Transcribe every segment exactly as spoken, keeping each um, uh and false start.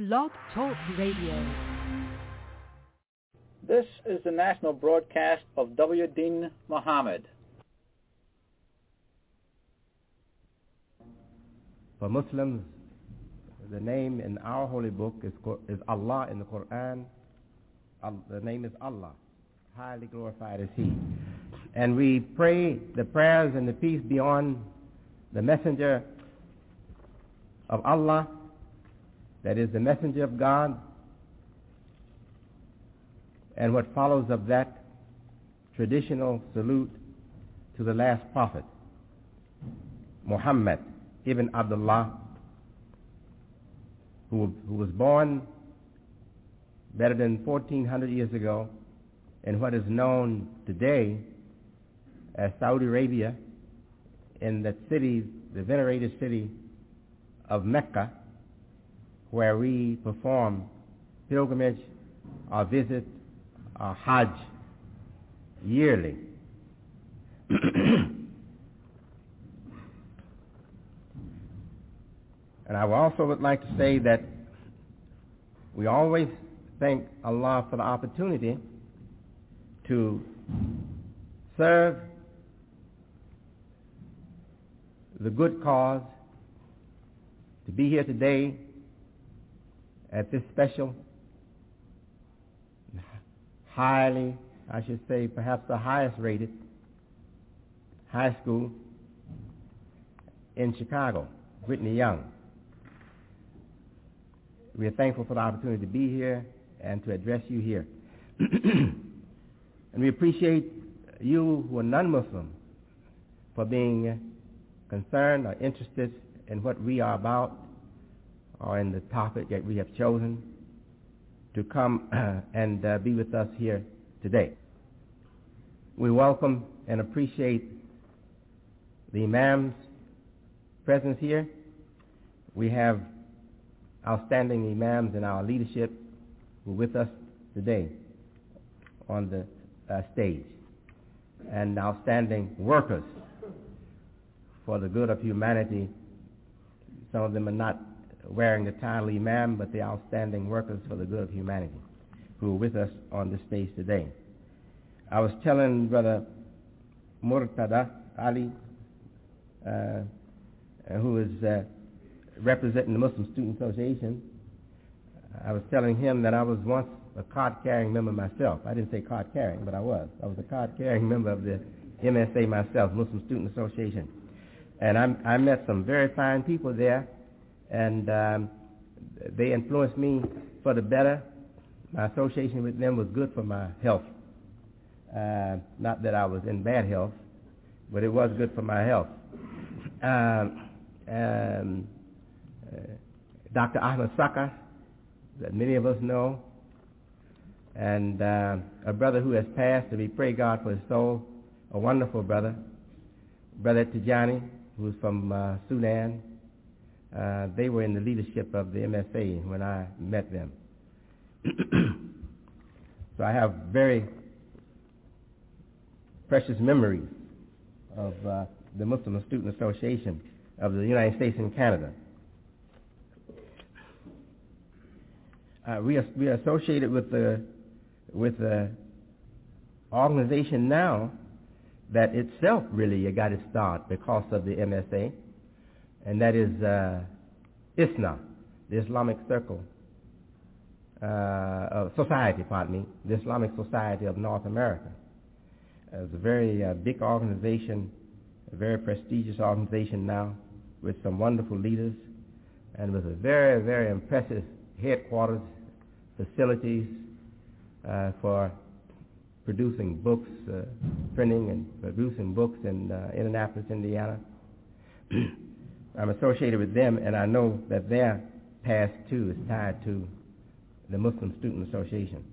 Blog Talk Radio. This is the national broadcast of W. Deen Muhammad. For Muslims, the name in our holy book is, is Allah in the Quran. The name is Allah. Highly glorified is He. And we pray the prayers and the peace be on the messenger of Allah, that is the messenger of God, and what follows of that traditional salute to the last prophet, Muhammad ibn Abdullah, who, who was born better than fourteen hundred years ago in what is known today as Saudi Arabia, in the city, the venerated city of Mecca, where we perform pilgrimage or visit or Hajj yearly. And I also would like to say that we always thank Allah for the opportunity to serve the good cause, to be here today at this special, highly, I should say, perhaps the highest rated high school in Chicago, Whitney Young. We are thankful for the opportunity to be here and to address you here. And we appreciate you who are non-Muslim for being concerned or interested in what we are about or in the topic that we have chosen to come and uh, be with us here today. We welcome and appreciate the Imam's presence here. We have outstanding Imams in our leadership who are with us today on the uh, stage, and outstanding workers for the good of humanity. Some of them are not wearing the title Imam, but the outstanding workers for the good of humanity who are with us on this stage today. I was telling Brother Murtada Ali, uh, who is uh, representing the Muslim Student Association, I was telling him that I was once a card-carrying member myself. I didn't say card-carrying, but I was. I was a card-carrying member of the M S A myself, Muslim Student Association. And I, I met some very fine people there, and um, they influenced me for the better. My association with them was good for my health. Uh, not that I was in bad health, but it was good for my health. Um, um, uh, Doctor Ahmed Sakar, that many of us know, and uh, a brother who has passed, and we pray God for his soul, a wonderful brother, Brother Tijani, who's from uh, Sudan. Uh, they were in the leadership of the M S A when I met them. So I have very precious memories of uh, the Muslim Student Association of the United States and Canada. Uh, we, are, we are associated with the with the organization now that itself really got its start because of the M S A, and that is uh, I S N A, the Islamic Circle uh, of Society, pardon me, the Islamic Society of North America. It's a very uh, big organization, a very prestigious organization now, with some wonderful leaders, and with a very, very impressive headquarters, facilities uh, for producing books, uh, printing and producing books in uh, Indianapolis, Indiana. I'm associated with them, and I know that their past, too, is tied to the Muslim Student Association.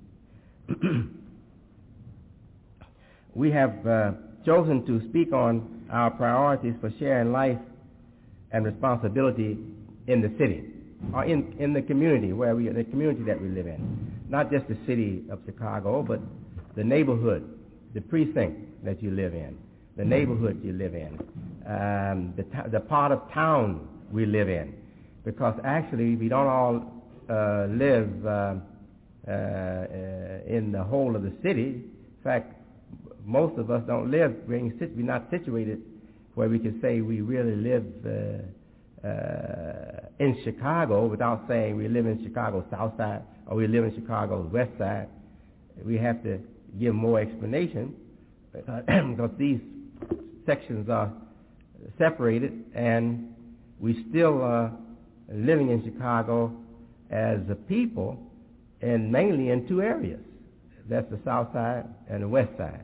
We have uh, chosen to speak on our priorities for sharing life and responsibility in the city, or in, in the community where we, the community that we live in. Not just the city of Chicago, but the neighborhood, the precinct that you live in, the neighborhood you live in, um, the, t- the part of town we live in. Because actually we don't all uh, live uh, uh, uh, in the whole of the city. In fact, most of us don't live, we're not situated where we can say we really live uh, uh, in Chicago without saying we live in Chicago's south side or we live in Chicago's west side. We have to give more explanation because these sections are separated, and we still are living in Chicago as a people, and mainly in two areas. That's the south side and the west side.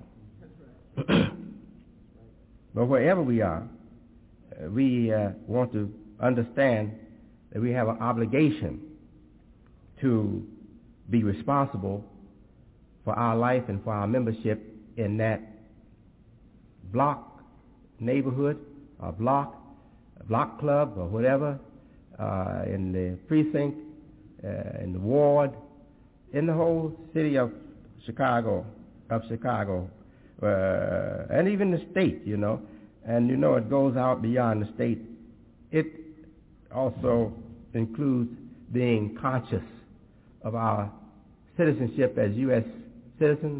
But wherever we are, uh, we uh, want to understand that we have an obligation to be responsible for our life and for our membership in that block, neighborhood, or block, block club, or whatever, uh, in the precinct, uh, in the ward, in the whole city of Chicago, of Chicago, uh, and even the state, you know. And you know it goes out beyond the state. It also includes being conscious of our citizenship as U S citizens,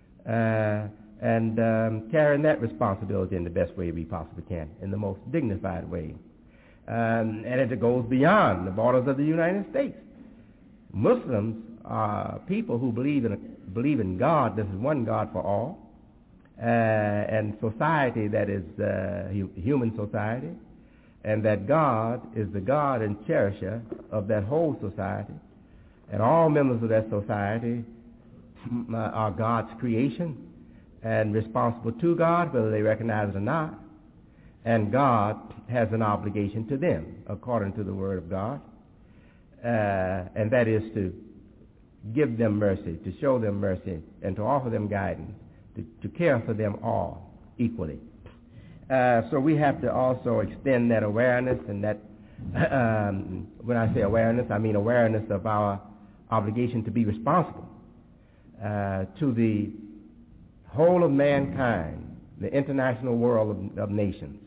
uh, and um, carrying that responsibility in the best way we possibly can, in the most dignified way. Um, and it goes beyond the borders of the United States. Muslims are people who believe in a, believe in God. This is one God for all, uh, and society that is uh, hu- human society, and that God is the God and cherisher of that whole society, and all members of that society are God's creation and responsible to God, whether they recognize it or not. And God has an obligation to them, according to the Word of God, uh, and that is to give them mercy, to show them mercy, and to offer them guidance, to, to care for them all equally. Uh, so we have to also extend that awareness, and that, um, when I say awareness, I mean awareness of our obligation to be responsible Uh, to the whole of mankind, the international world of, of nations.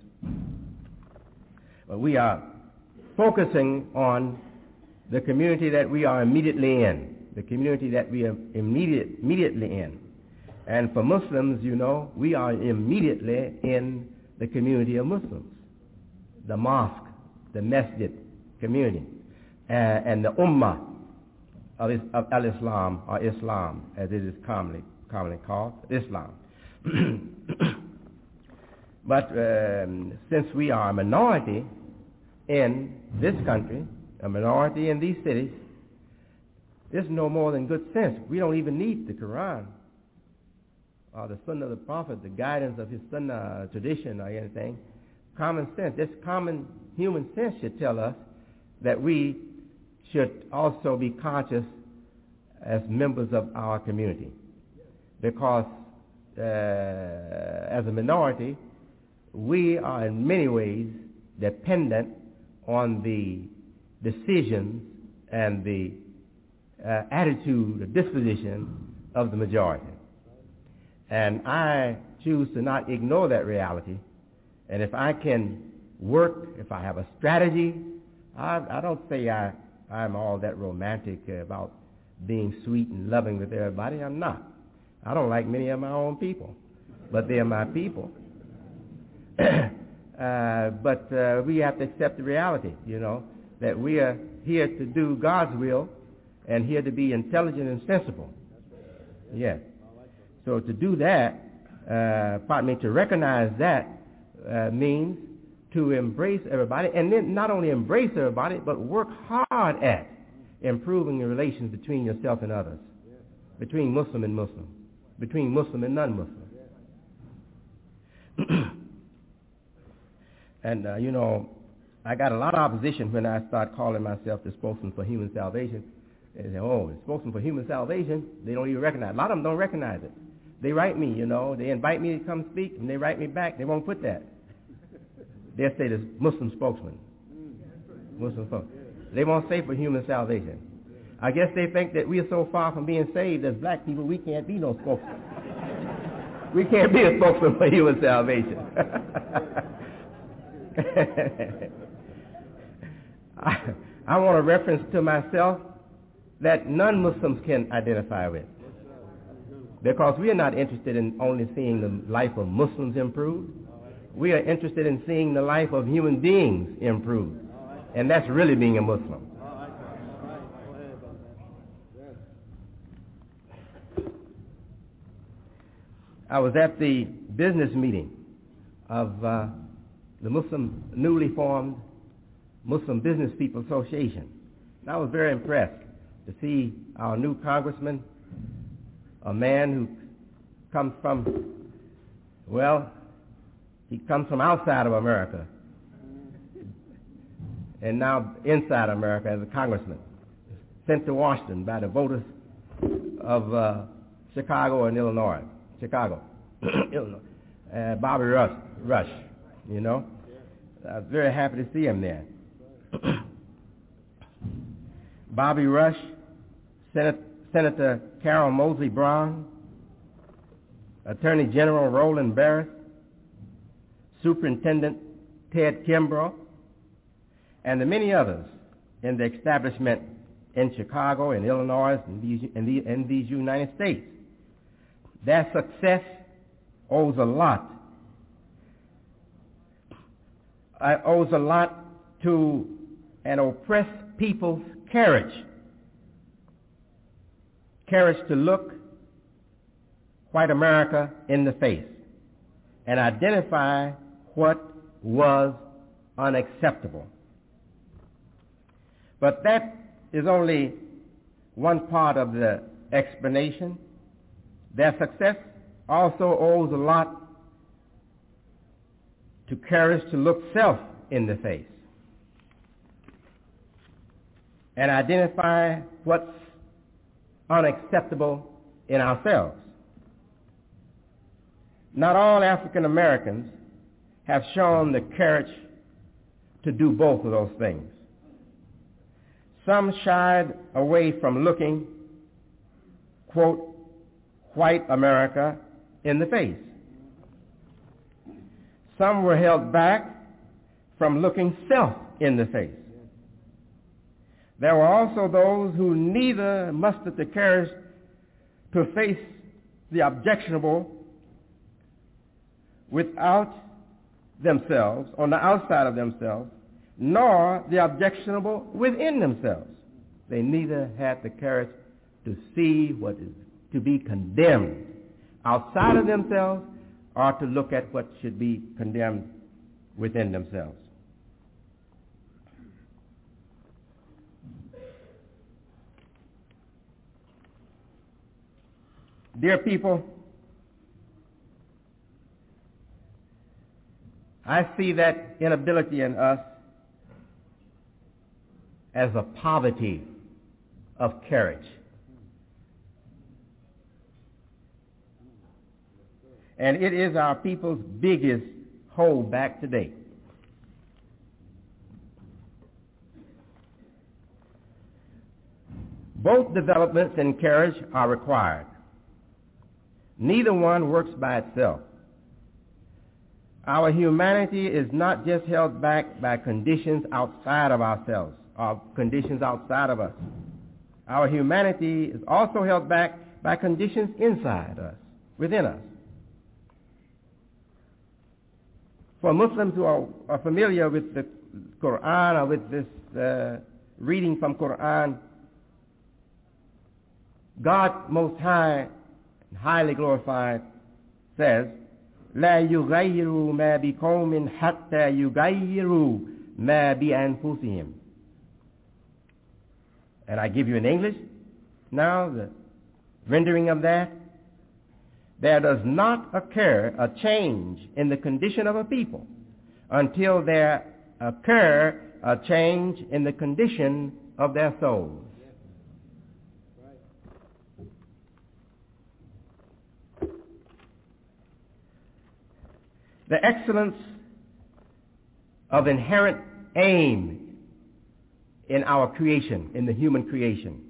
But we are focusing on the community that we are immediately in, the community that we are immediate, immediately in. And for Muslims, you know, we are immediately in the community of Muslims, the mosque, the masjid community, uh, and the ummah of, of al-Islam, or Islam, as it is commonly commonly called, Islam. But um, since we are a minority in this country, a minority in these cities, this is no more than good sense. We don't even need the Quran or the Sunnah of the Prophet, the guidance of his Sunnah tradition or anything. Common sense, this common human sense should tell us that we should also be conscious as members of our community, because uh, as a minority, we are in many ways dependent on the decisions and the uh, attitude, the disposition of the majority. And I choose to not ignore that reality. And if I can work, if I have a strategy, I, I don't say I, I'm all that romantic about being sweet and loving with everybody. I'm not. I don't like many of my own people, but they're my people. uh, but uh, we have to accept the reality, you know, that we are here to do God's will and here to be intelligent and sensible. Yes. So to do that, uh, pardon me, to recognize that uh, means to embrace everybody, and then not only embrace everybody, but work hard at improving the relations between yourself and others, between Muslim and Muslim, between Muslim and non-Muslim. And, uh, you know, I got a lot of opposition when I start calling myself the spokesman for human salvation. They say, oh, the spokesman for human salvation, they don't even recognize it. A lot of them don't recognize it. They write me, you know, they invite me to come speak, and they write me back. They won't put that. They'll say the Muslim spokesman. Muslim spokesman. They won't say for human salvation. I guess they think that we are so far from being saved as black people, we can't be no spokesman. We can't be a spokesman for human salvation. I, I want a reference to myself that non-Muslims can identify with. Because we are not interested in only seeing the life of Muslims improve. We are interested in seeing the life of human beings improve. And that's really being a Muslim. I was at the business meeting of uh, the Muslim, newly formed Muslim Business People Association. And I was very impressed to see our new congressman, a man who comes from, well, he comes from outside of America and now inside America as a congressman, sent to Washington by the voters of uh, Chicago and Illinois. Chicago, Illinois. Uh, Bobby Rush, Rush, you know. I was very happy to see him there. Bobby Rush, Senate, Senator Carol Moseley Brown, Attorney General Roland Barrett, Superintendent Ted Kimbrough, and the many others in the establishment in Chicago and Illinois and these, in, the, in these United States. Their success owes a lot. Uh, owes a lot to an oppressed people's courage. Courage to look white America in the face and identify what was unacceptable. But that is only one part of the explanation. Their success also owes a lot to courage to look self in the face and identify what's unacceptable in ourselves. Not all African Americans have shown the courage to do both of those things. Some shied away from looking, quote, white America in the face. Some were held back from looking self in the face. There were also those who neither mustered the courage to face the objectionable without themselves, on the outside of themselves, nor the objectionable within themselves. They neither had the courage to see what is to be condemned outside of themselves or to look at what should be condemned within themselves. Dear people, I see that inability in us as a poverty of courage. And it is our people's biggest holdback today. Both developments in courage are required. Neither one works by itself. Our humanity is not just held back by conditions outside of ourselves, or conditions outside of us. Our humanity is also held back by conditions inside us, within us. For Muslims who are, are familiar with the Quran or with this uh, reading from Quran, God Most High, highly glorified, says, لا يغيروا ما بقوم حتى يغيروا ما بأنفسهم. And I give you in English now the rendering of that. There does not occur a change in the condition of a people until there occur a change in the condition of their souls. The excellence of inherent aim in our creation, in the human creation,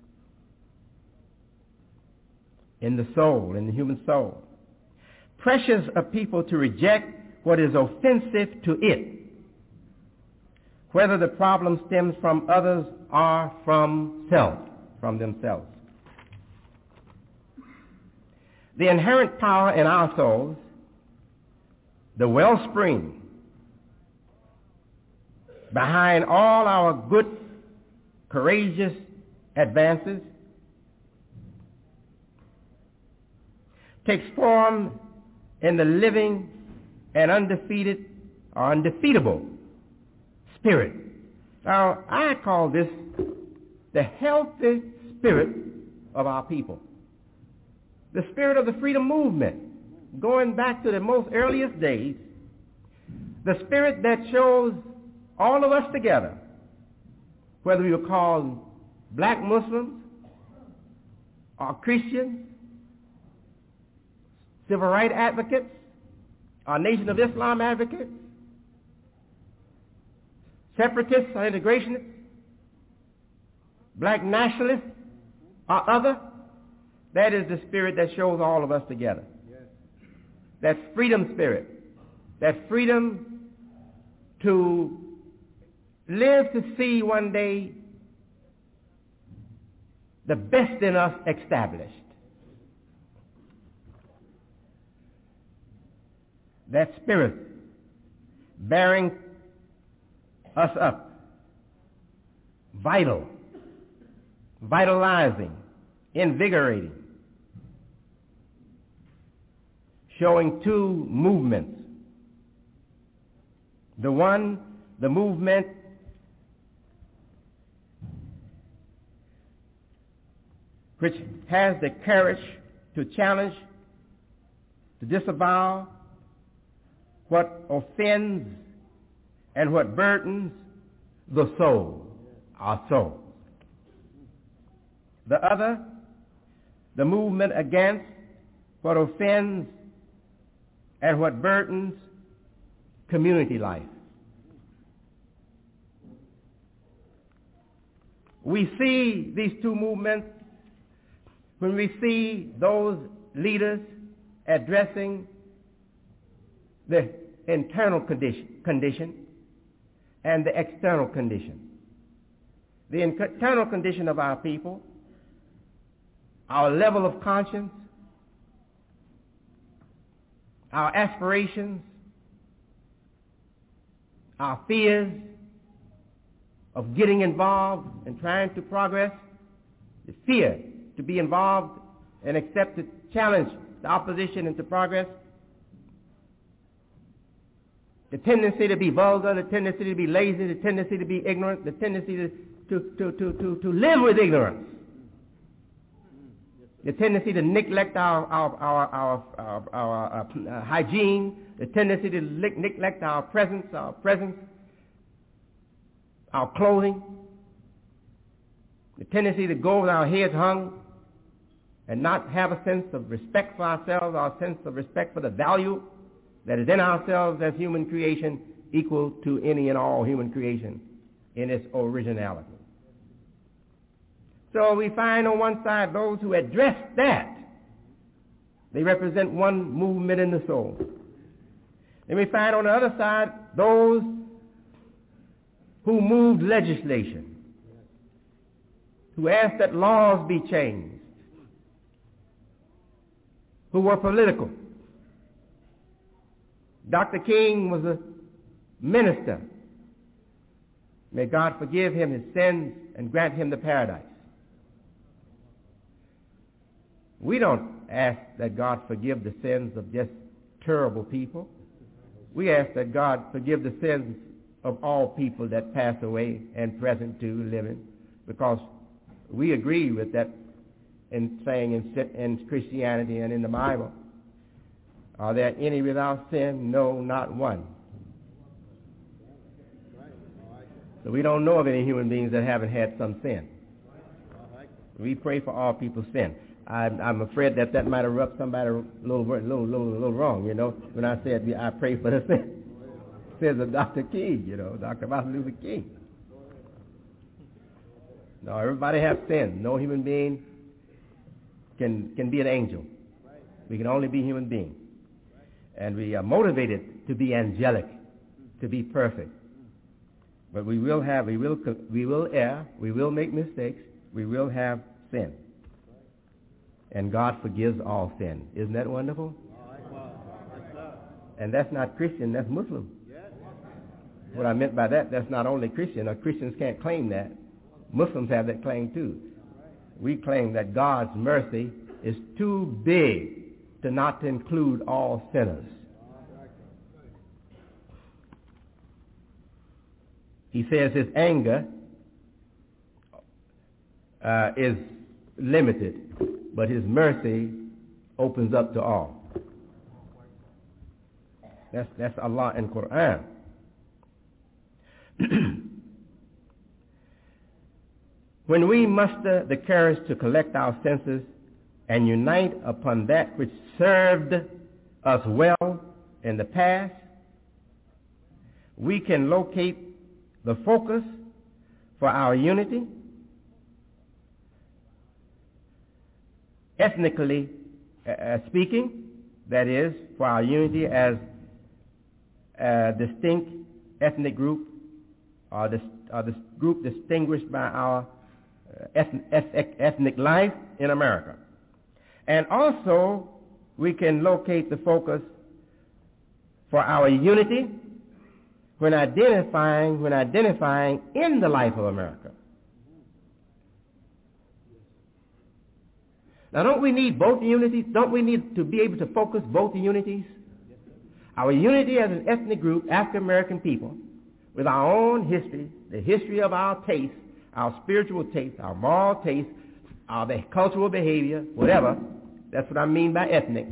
in the soul, in the human soul, pressures a people to reject what is offensive to it, whether the problem stems from others or from self, from themselves. The inherent power in our souls, the wellspring behind all our good, courageous advances, takes form in the living and undefeated or undefeatable spirit. Now, I call this the healthy spirit of our people. The spirit of the freedom movement, going back to the most earliest days, the spirit that shows all of us together, whether we were called black Muslims or Christians, civil rights advocates, or Nation of Islam advocates, separatists or integrationists, black nationalists or other. That is the spirit that shows all of us together. Yes. That freedom spirit, that freedom to live to see one day the best in us established. That spirit bearing us up, vital, vitalizing, invigorating, showing two movements. The one, the movement which has the courage to challenge, to disavow what offends and what burdens the soul, our soul. The other, the movement against what offends and what burdens community life. We see these two movements when we see those leaders addressing the internal condition, condition and the external condition. The internal condition of our people, our level of conscience, our aspirations, our fears of getting involved and trying to progress, the fear to be involved and accept the challenge, the opposition and to progress, the tendency to be vulgar, the tendency to be lazy, the tendency to be ignorant, the tendency to, to, to, to, to, to live with ignorance, the tendency to neglect our, our, our, our, our, our uh, hygiene, the tendency to neglect our presence, our presence, our clothing, the tendency to go with our heads hung and not have a sense of respect for ourselves, our sense of respect for the value that is in ourselves as human creation, equal to any and all human creation in its originality. So we find on one side those who address that. They represent one movement in the soul. And we find on the other side those who moved legislation, who asked that laws be changed, who were political. Doctor King was a minister. May God forgive him his sins and grant him the paradise. We don't ask that God forgive the sins of just terrible people. We ask that God forgive the sins of all people that pass away and present to living, because we agree with that in saying in, in Christianity and in the Bible. Are there any without sin? No, not one. So we don't know of any human beings that haven't had some sin. We pray for all people's sin. I'm, I'm afraid that that might have rubbed somebody a little, little, little, little wrong, you know, when I said I pray for the sin. Says of Doctor King, you know, Doctor Martin Luther King. No, everybody has sin. No human being can can be an angel. We can only be human beings. And we are motivated to be angelic, to be perfect. But we will have, we will, we will err, we will make mistakes, we will have sin. And God forgives all sin. Isn't that wonderful? And that's not Christian, that's Muslim. What I meant by that, that's not only Christian, or Christians can't claim that. Muslims have that claim too. We claim that God's mercy is too big to not to include all sinners. He says his anger uh, is limited, but his mercy opens up to all. That's, that's Allah in Quran. When we muster the courage to collect our senses and unite upon that which served us well in the past, we can locate the focus for our unity, ethnically uh, speaking, that is, for our unity as a distinct ethnic group, or the, or the group distinguished by our uh, ethnic, ethnic, ethnic life in America. And also, we can locate the focus for our unity when identifying, when identifying in the life of America. Now, don't we need both unities? Don't we need to be able to focus both the unities? Our unity as an ethnic group, African American people, with our own history, the history of our taste, our spiritual taste, our moral taste, our cultural behavior, whatever. That's what I mean by ethnic.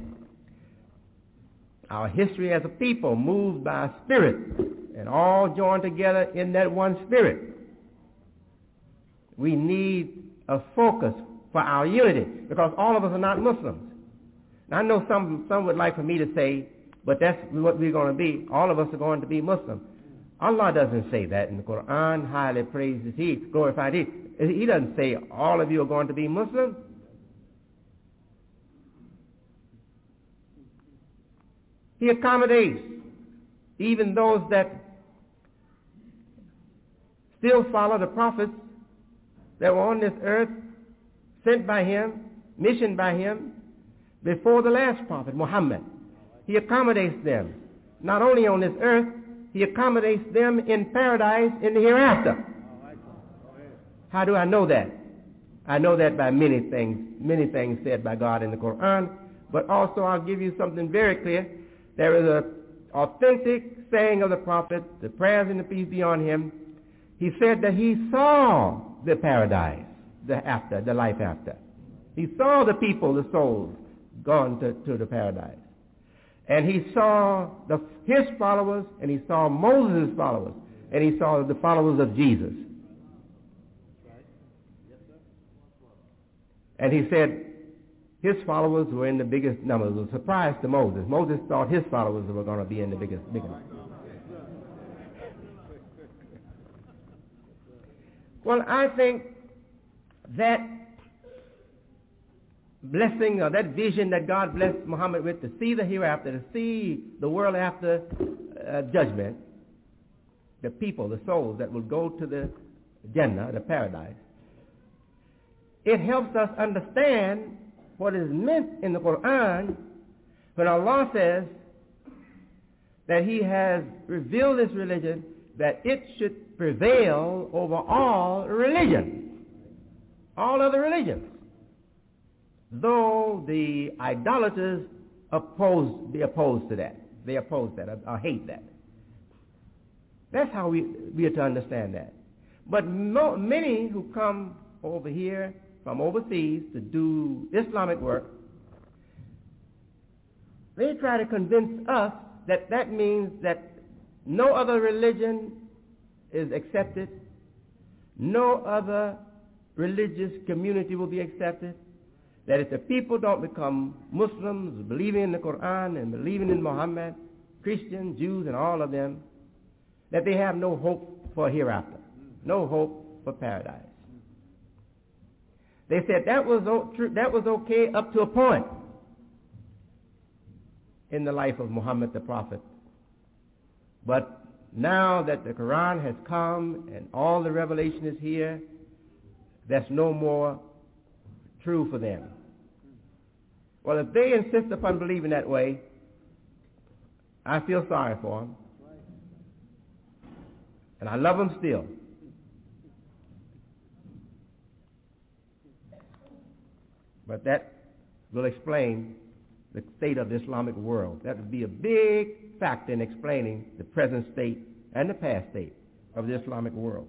Our history as a people moved by a spirit and all joined together in that one spirit. We need a focus for our unity because all of us are not Muslims. Now, I know some, some would like for me to say, but that's what we're going to be. All of us are going to be Muslim. Allah doesn't say that in the Quran. Highly praises He, glorified He. He doesn't say all of you are going to be Muslim. He accommodates even those that still follow the prophets that were on this earth, sent by Him, missioned by Him, before the last prophet, Muhammad. He accommodates them, not only on this earth, He accommodates them in paradise in the hereafter. How do I know that? I know that by many things, many things said by God in the Quran, but also I'll give you something very clear. There is an authentic saying of the prophet, the prayers and the peace be on him. He said that he saw the paradise, the after, the life after. He saw the people, the souls, gone to, to the paradise. And he saw the, his followers, and he saw Moses' followers, and he saw the followers of Jesus. And he said his followers were in the biggest numbers. It was a surprise to Moses. Moses thought his followers were going to be in the biggest, biggest. Well, I think that blessing or that vision that God blessed Muhammad with to see the hereafter, to see the world after uh, judgment, the people, the souls that will go to the Jannah, the paradise, it helps us understand what is meant in the Quran when Allah says that He has revealed this religion, that it should prevail over all religions, all other religions. Though the idolaters oppose, be opposed to that. They oppose that or, or hate that. That's how we, we are to understand that. But mo- many who come over here from overseas to do Islamic work, they try to convince us that that means that no other religion is accepted, no other religious community will be accepted, that if the people don't become Muslims, believing in the Quran and believing in Muhammad, Christians, Jews, and all of them, that they have no hope for hereafter, no hope for paradise. They said that was, that was okay up to a point in the life of Muhammad the Prophet. But now that the Quran has come and all the revelation is here, that's no more true for them. Well, if they insist upon believing that way, I feel sorry for them. And I love them still. But that will explain the state of the Islamic world. That would be a big factor in explaining the present state and the past state of the Islamic world.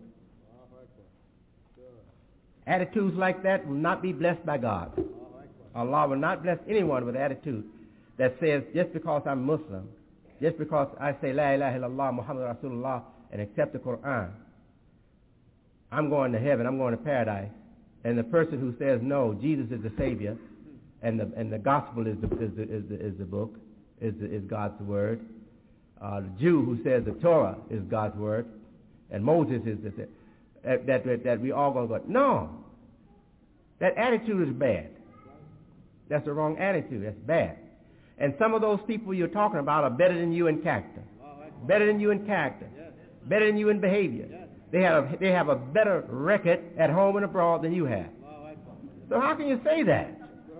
Attitudes like that will not be blessed by God. Allah will not bless anyone with an attitude that says, just because I'm Muslim, just because I say La ilaha illallah Muhammad Rasulullah and accept the Quran, I'm going to heaven, I'm going to paradise. And the person who says, no, Jesus is the Savior, and the and the gospel is the is the is the, is the book, is the, is God's word. Uh, the Jew who says the Torah is God's word, and Moses is the, that, that that we all going to go. No, that attitude is bad. That's the wrong attitude. That's bad. And some of those people you're talking about are better than you in character, better than you in character, better than you in behavior. They have a, they have a better record at home and abroad than you have. So how can you say that?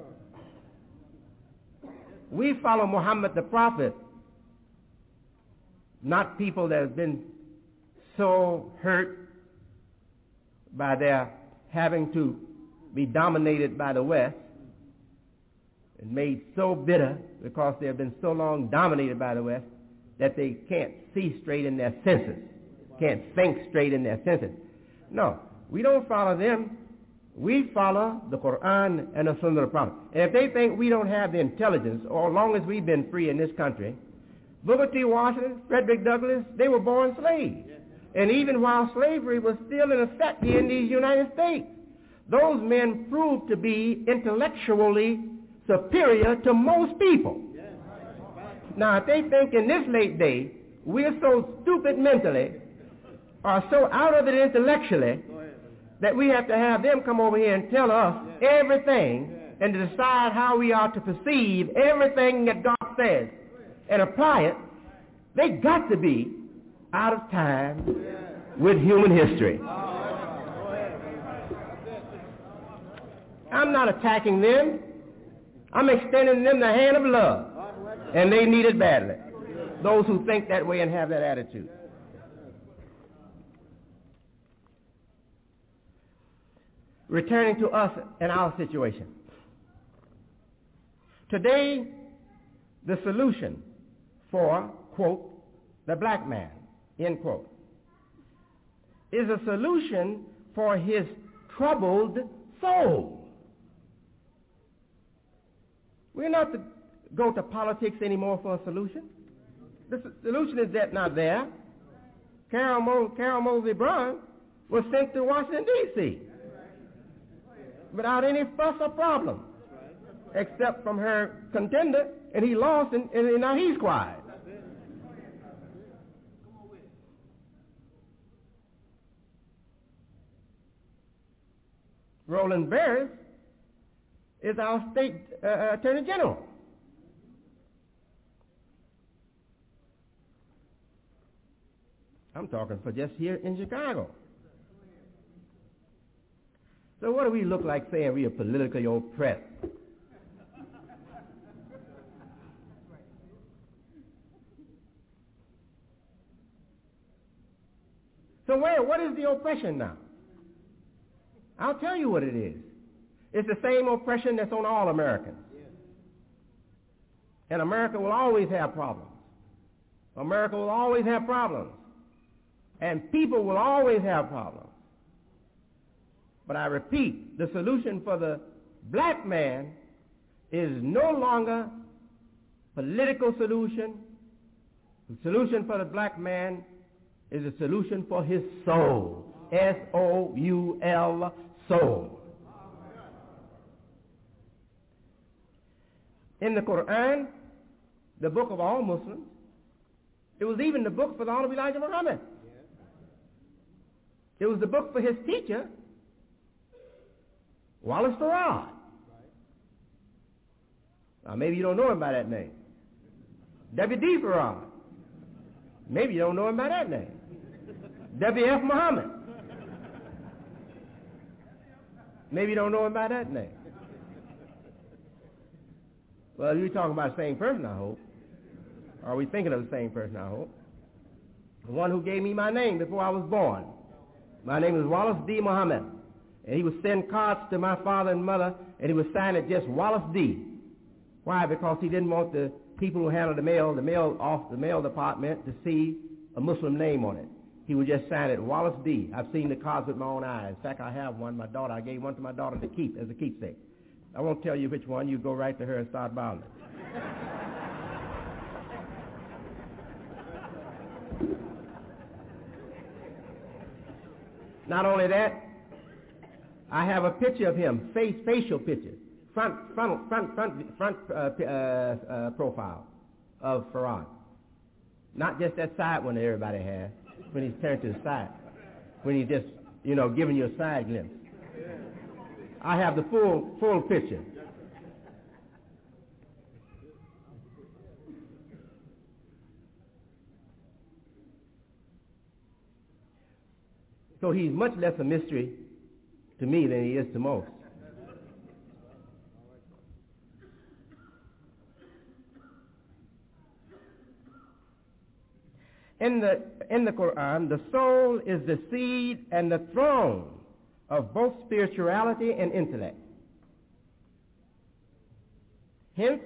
We follow Muhammad the Prophet, not people that have been so hurt by their having to be dominated by the West and made so bitter because they have been so long dominated by the West that they can't see straight in their senses, can't think straight in their senses. No, we don't follow them. We follow the Quran and the Sunnah of the Prophet. And if they think we don't have the intelligence, or as long as we've been free in this country, Booker T. Washington, Frederick Douglass, they were born slaves. And even while slavery was still in effect here in the United States, those men proved to be intellectually superior to most people. Now, if they think in this late day we're so stupid mentally or so out of it intellectually that we have to have them come over here and tell us everything and to decide how we are to perceive everything that God says and apply it, they got to be out of time with human history. I'm not attacking them. I'm extending them the hand of love. And they need it badly. Those who think that way and have that attitude. Returning to us and our situation. Today, the solution for, quote, the black man, end quote, is a solution for his troubled soul. We're not to go to politics anymore for a solution. The solution is that not there. Carol, Mo- Carol Moseley Brown was sent to Washington, D C without any fuss or problem, except from her contender, and he lost, and, and now he's quiet. Roland Barris is our state uh, attorney general. I'm talking for just here in Chicago. So what do we look like saying we are politically oppressed? So where, what is the oppression now? I'll tell you what it is. It's the same oppression that's on all Americans. And America will always have problems. America will always have problems. And people will always have problems. But I repeat, the solution for the black man is no longer political solution. The solution for the black man is a solution for his soul. S O U L, soul. In the Quran, the book of all Muslims, it was even the book for the Honorable Elijah Muhammad. It was the book for his teacher, Wallace Farad. Now, maybe you don't know him by that name. W D Farad. Maybe you don't know him by that name. W F Muhammad. Maybe you don't know him by that name. Well, you're talking about the same person, I hope. Are we thinking of the same person, I hope? The one who gave me my name before I was born. My name is Wallace D. Muhammad. And he would send cards to my father and mother, and he would sign it just Wallace D. Why? Because he didn't want the people who handled the mail, the mail off the mail department, to see a Muslim name on it. He would just sign it Wallace D. I've seen the cards with my own eyes. In fact, I have one. My daughter, I gave one to my daughter to keep as a keepsake. I won't tell you which one. You go right to her and start bowing it. Not only that, I have a picture of him, face, facial picture, front, front, front, front, front uh, uh, uh, profile of Farad. Not just that side one that everybody has when he's turned to the side, when he's just, you know, giving you a side glimpse. I have the full, full picture. So he's much less a mystery to me than he is to most. In the, in the Quran, the soul is the seed and the throne of both spirituality and intellect. Hence,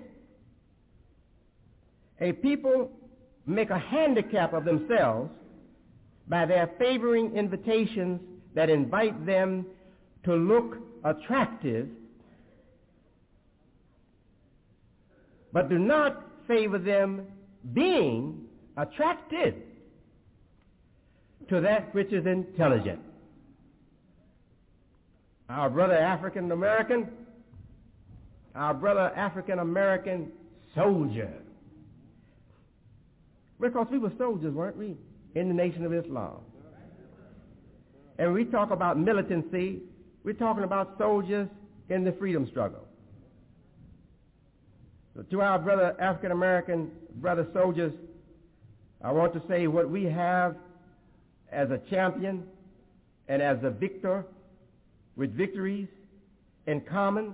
a people make a handicap of themselves by their favoring invitations that invite them to look attractive, but do not favor them being attracted to that which is intelligent. Our brother African American, our brother African American soldier. Because we were soldiers, weren't we, in the Nation of Islam? And we talk about militancy, we're talking about soldiers in the freedom struggle. So to our brother African American brother soldiers, I want to say what we have as a champion and as a victor with victories in common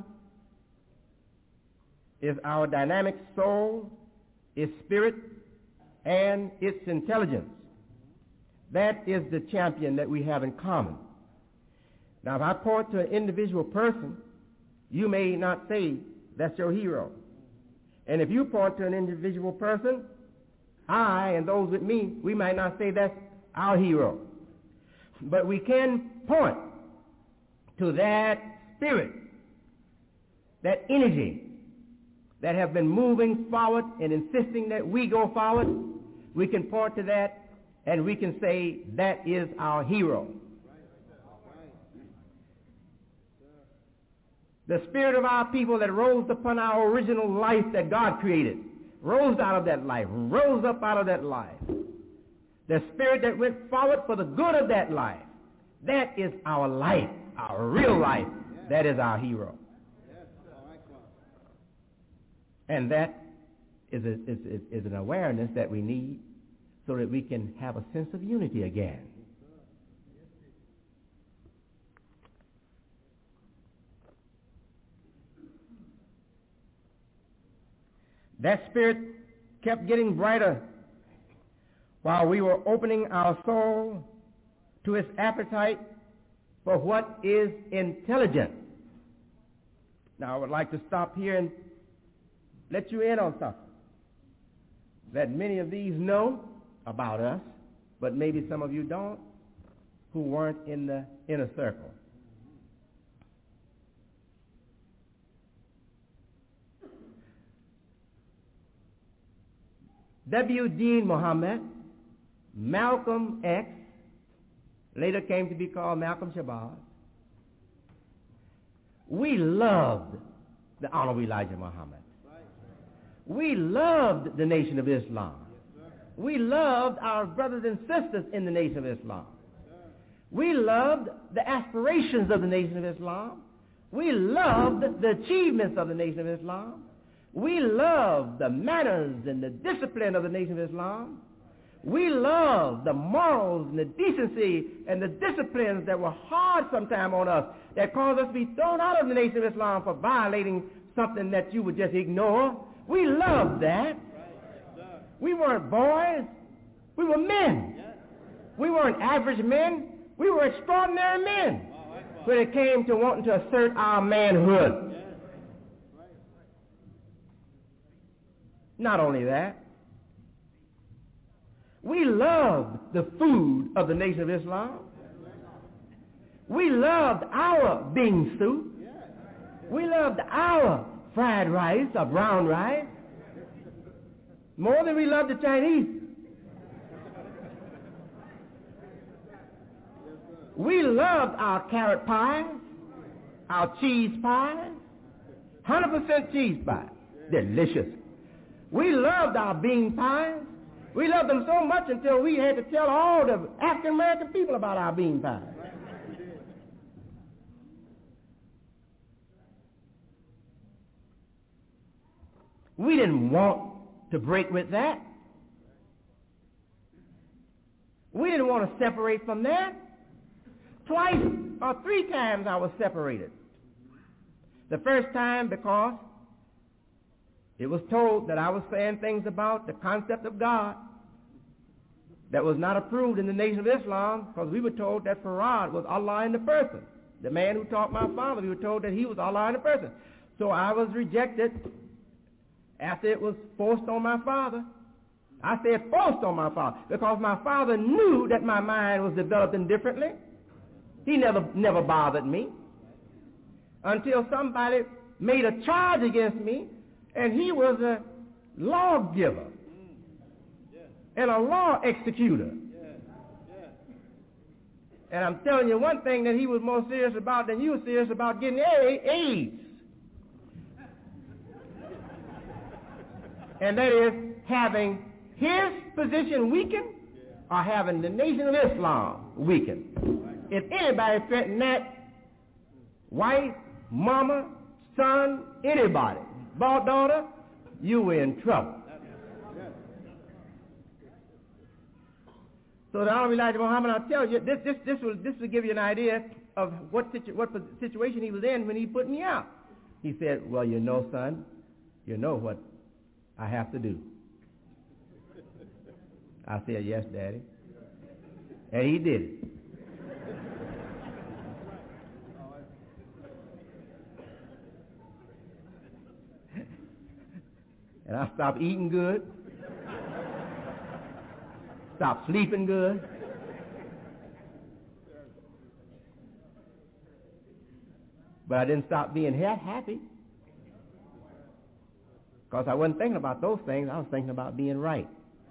is our dynamic soul, its spirit, and its intelligence. That is the champion that we have in common. Now, if I point to an individual person, you may not say that's your hero. And if you point to an individual person, I and those with me, we might not say that's our hero. But we can point to that spirit, that energy that have been moving forward and insisting that we go forward. We can point to that and we can say that is our hero. The spirit of our people that rose upon our original life that God created, rose out of that life, rose up out of that life. The spirit that went forward for the good of that life, that is our life, our real life. That is our hero. And that is, a, is, is, is an awareness that we need so that we can have a sense of unity again. That spirit kept getting brighter while we were opening our soul to its appetite for what is intelligent. Now, I would like to stop here and let you in on something that many of these know about us, but maybe some of you don't, who weren't in the inner circle. W. Dean Muhammad, Malcolm X, later came to be called Malcolm Shabazz. We loved the Honorable Elijah Muhammad. We loved the Nation of Islam. We loved our brothers and sisters in the Nation of Islam. We loved the aspirations of the Nation of Islam. We loved the achievements of the Nation of Islam. We loved the manners and the discipline of the Nation of Islam. We loved the morals and the decency and the disciplines that were hard sometimes on us, that caused us to be thrown out of the Nation of Islam for violating something that you would just ignore. We loved that. We weren't boys. We were men. We weren't average men. We were extraordinary men when it came to wanting to assert our manhood. Not only that, we loved the food of the Nation of Islam. We loved our bean soup. We loved our fried rice or brown rice more than we loved the Chinese. We loved our carrot pies, our cheese pies, one hundred percent cheese pie, delicious. We loved our bean pies. We loved them so much until we had to tell all the African American people about our bean pies. We didn't want to break with that. We didn't want to separate from that. Twice or three times I was separated. The first time because it was told that I was saying things about the concept of God that was not approved in the Nation of Islam, because we were told that Farad was Allah in the person. The man who taught my father, we were told that he was Allah in the person. So I was rejected after it was forced on my father. I said forced on my father because my father knew that my mind was developing differently. He never, never bothered me until somebody made a charge against me, and he was a lawgiver and a law executor. And I'm telling you one thing that he was more serious about than you were serious about getting AIDS. And that is having his position weakened or having the Nation of Islam weakened. If anybody threatened that, wife, mama, son, anybody, daughter, you were in trouble. So the Honorable Elijah Muhammad, I'll tell you, this, this, this, will, this will give you an idea of what, situ- what situation he was in when he put me out. He said, well, you know, son, you know what I have to do. I said, yes, Daddy. And he did it. And I stopped eating good, stopped sleeping good, but I didn't stop being ha- happy because I wasn't thinking about those things. I was thinking about being right.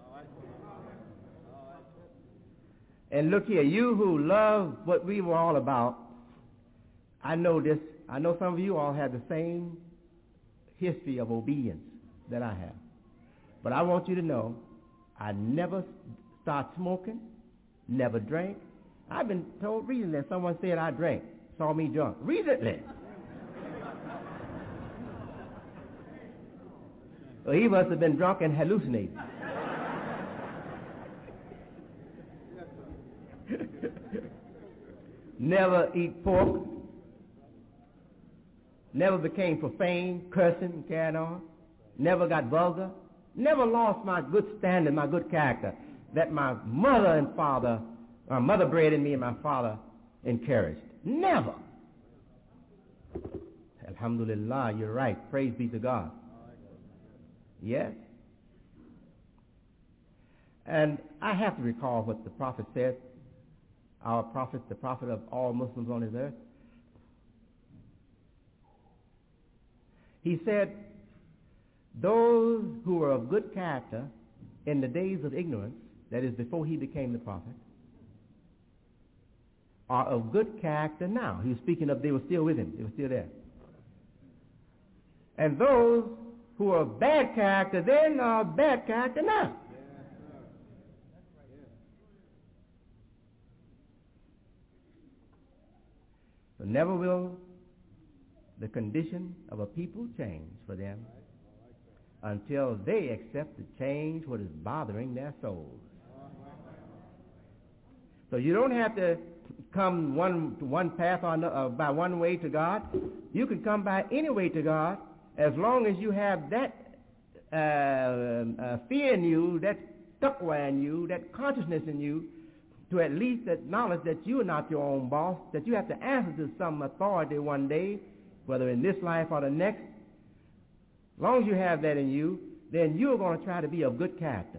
And look here, you who love what we were all about, I know this. I know some of you all have the same history of obedience that I have. But I want you to know, I never started smoking, never drank. I've been told recently that someone said I drank, saw me drunk. Recently. Well, he must have been drunk and hallucinating. Never eat pork. Never became profane, cursing, and carrying on. Never got vulgar. Never lost my good standing, my good character that my mother and father, my mother bred in me and my father encouraged. Never. Alhamdulillah, you're right. Praise be to God. Yes. And I have to recall what the Prophet said, our Prophet, the Prophet of all Muslims on this earth. He said, those who were of good character in the days of ignorance, that is before he became the prophet, are of good character now. He was speaking of, they were still with him. They were still there. And those who are of bad character then are of bad character now. So never will the condition of a people change for them until they accept to change what is bothering their souls. So you don't have to come one one path on uh, by one way to God. You can come by any way to God as long as you have that uh, uh, fear in you, that taqwa in you, that consciousness in you, to at least acknowledge that you are not your own boss, that you have to answer to some authority one day, whether in this life or the next. As long as you have that in you, then you're going to try to be of good character.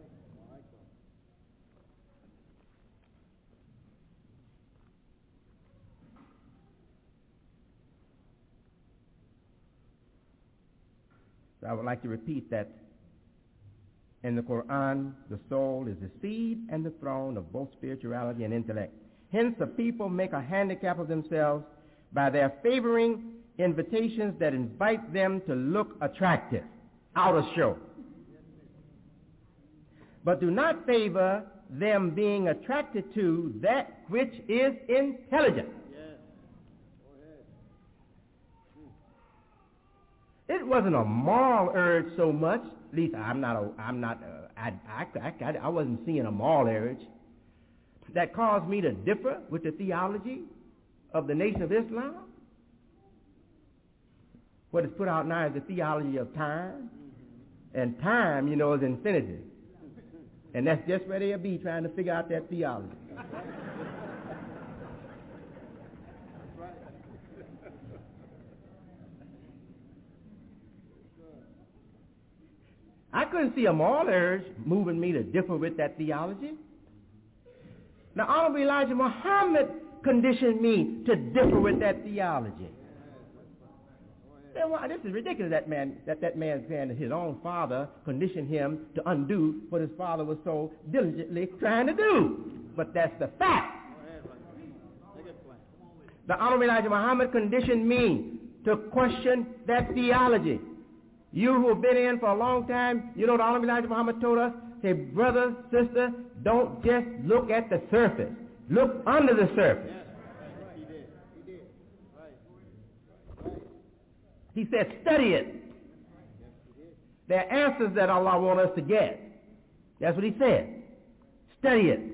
So I would like to repeat that in the Quran, the soul is the seed and the throne of both spirituality and intellect. Hence, the people make a handicap of themselves by their favoring invitations that invite them to look attractive, outer show, but do not favor them being attracted to that which is intelligent. It wasn't a moral urge so much. At least I'm not. A, I'm not. Uh, I, I, I, I wasn't seeing a moral urge that caused me to differ with the theology of the Nation of Islam. What is put out now is the theology of time, and time, you know, is infinity, and that's just where they'll be trying to figure out that theology. I couldn't see a moral urge moving me to differ with that theology. Now, Honorable Elijah Muhammad conditioned me to differ with that theology. Then why, this is ridiculous that man, that that man's saying that his own father conditioned him to undo what his father was so diligently trying to do. But that's the fact. The Honorable Elijah Muhammad conditioned me to question that theology. You who have been in for a long time, you know the Honorable Elijah Muhammad told us, say, brother, sister, don't just look at the surface. Look under the surface. Yes. He did. He did. Right. Right. He said, study it. Yes, he did. There are answers that Allah wants us to get. That's what he said. Study it.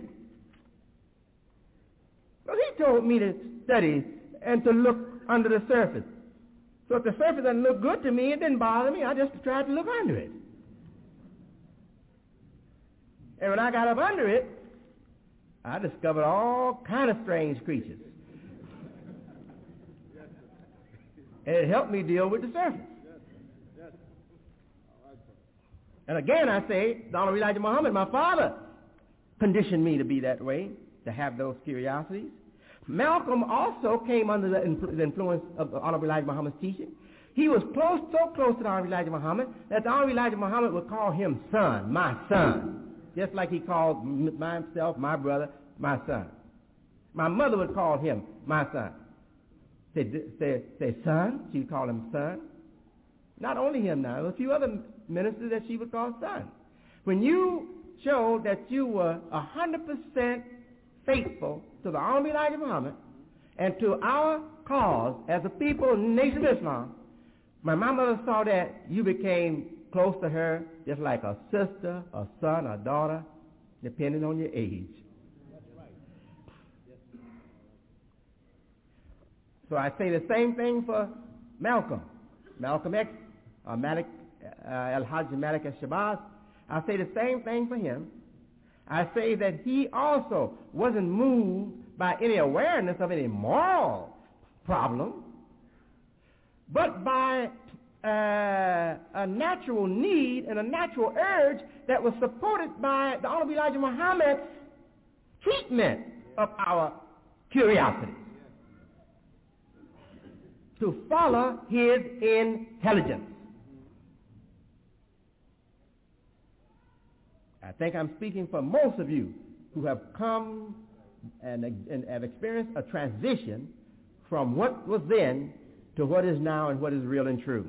Well, he told me to study and to look under the surface. So if the surface doesn't look good to me, it didn't bother me. I just tried to look under it. And when I got up under it, I discovered all kind of strange creatures. And it helped me deal with the surface. And again, I say, the Honorable Elijah Muhammad, my father, conditioned me to be that way, to have those curiosities. Malcolm also came under the, influ- the influence of the Honorable Elijah Muhammad's teaching. He was close, so close to the Honorable Elijah Muhammad that the Honorable Elijah Muhammad would call him son, my son, just like he called m- myself, my brother, my son. My mother would call him my son. Say, say, say son, she would call him son. Not only him now, there were a few other ministers that she would call son. When you showed that you were one hundred percent faithful to the Honorable Elijah Muhammad and to our cause as a people in the Nation of Islam, when my mother saw that, you became close to her just like a sister, a son, a daughter, depending on your age. That's right. Yes. So I say the same thing for Malcolm, Malcolm X, uh, Malik, uh, Al-Hajj Malik al-Shabazz. I say the same thing for him. I say that he also wasn't moved by any awareness of any moral problem, but by uh, a natural need and a natural urge that was supported by the Honorable Elijah Muhammad's treatment of our curiosity, to follow his intelligence. I think I'm speaking for most of you who have come and, and have experienced a transition from what was then to what is now and what is real and true.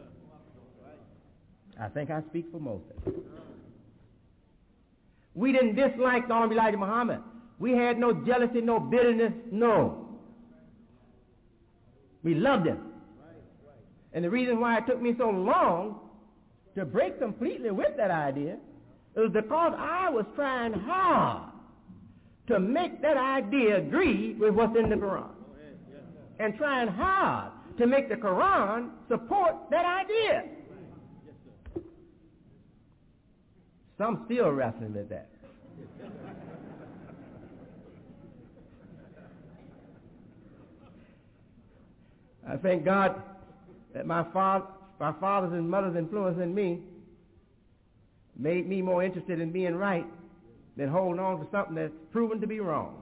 I think I speak for most of you. We didn't dislike the Honorable Elijah Muhammad. We had no jealousy, no bitterness, no. We loved him. And the reason why it took me so long to break completely with that idea is because I was trying hard to make that idea agree with what's in the Quran. And trying hard to make the Quran support that idea. Some still wrestling with that. I thank God that my, father, my father's and mother's influence in me made me more interested in being right than holding on to something that's proven to be wrong.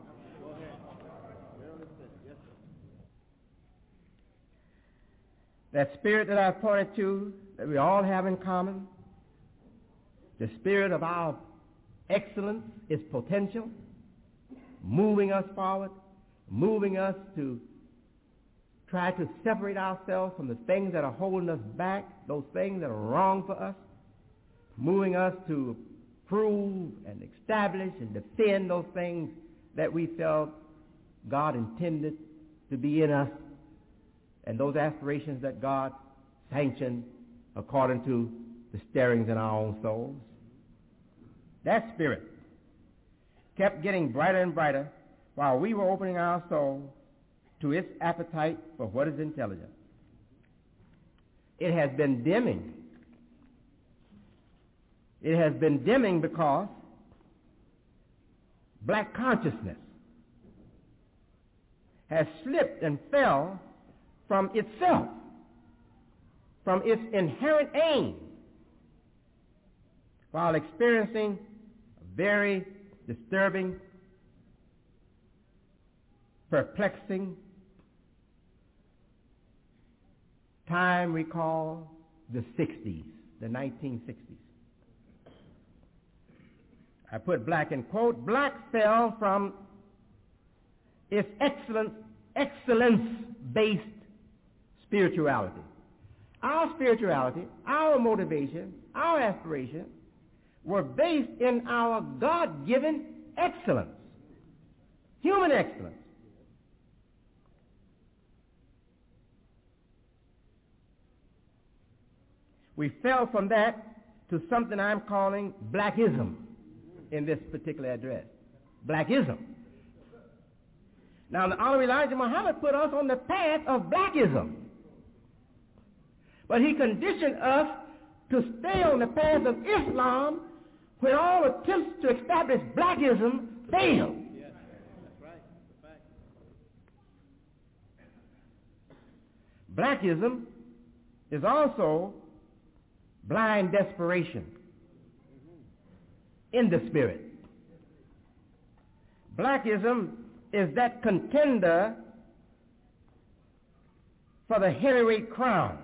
That spirit that I've pointed to, that we all have in common, the spirit of our excellence is potential, moving us forward, moving us to try to separate ourselves from the things that are holding us back, those things that are wrong for us, moving us to prove and establish and defend those things that we felt God intended to be in us, and those aspirations that God sanctioned according to the stirrings in our own souls. That spirit kept getting brighter and brighter while we were opening our soul to its appetite for what is intelligent. It has been dimming. It has been dimming because black consciousness has slipped and fell from itself, from its inherent aim, while experiencing a very disturbing, perplexing time we call the sixties, the nineteen sixties. I put black in quote. Black fell from its excellence, excellence-based spirituality. Our spirituality, our motivation, our aspiration were based in our God-given excellence, human excellence. We fell from that to something I'm calling blackism in this particular address. Blackism. Now, the Honorable Elijah Muhammad put us on the path of blackism. But he conditioned us to stay on the path of Islam when all attempts to establish blackism failed. Yes, that's right. That's right. Blackism is also blind desperation in the spirit. Blackism is that contender for the heavyweight crown.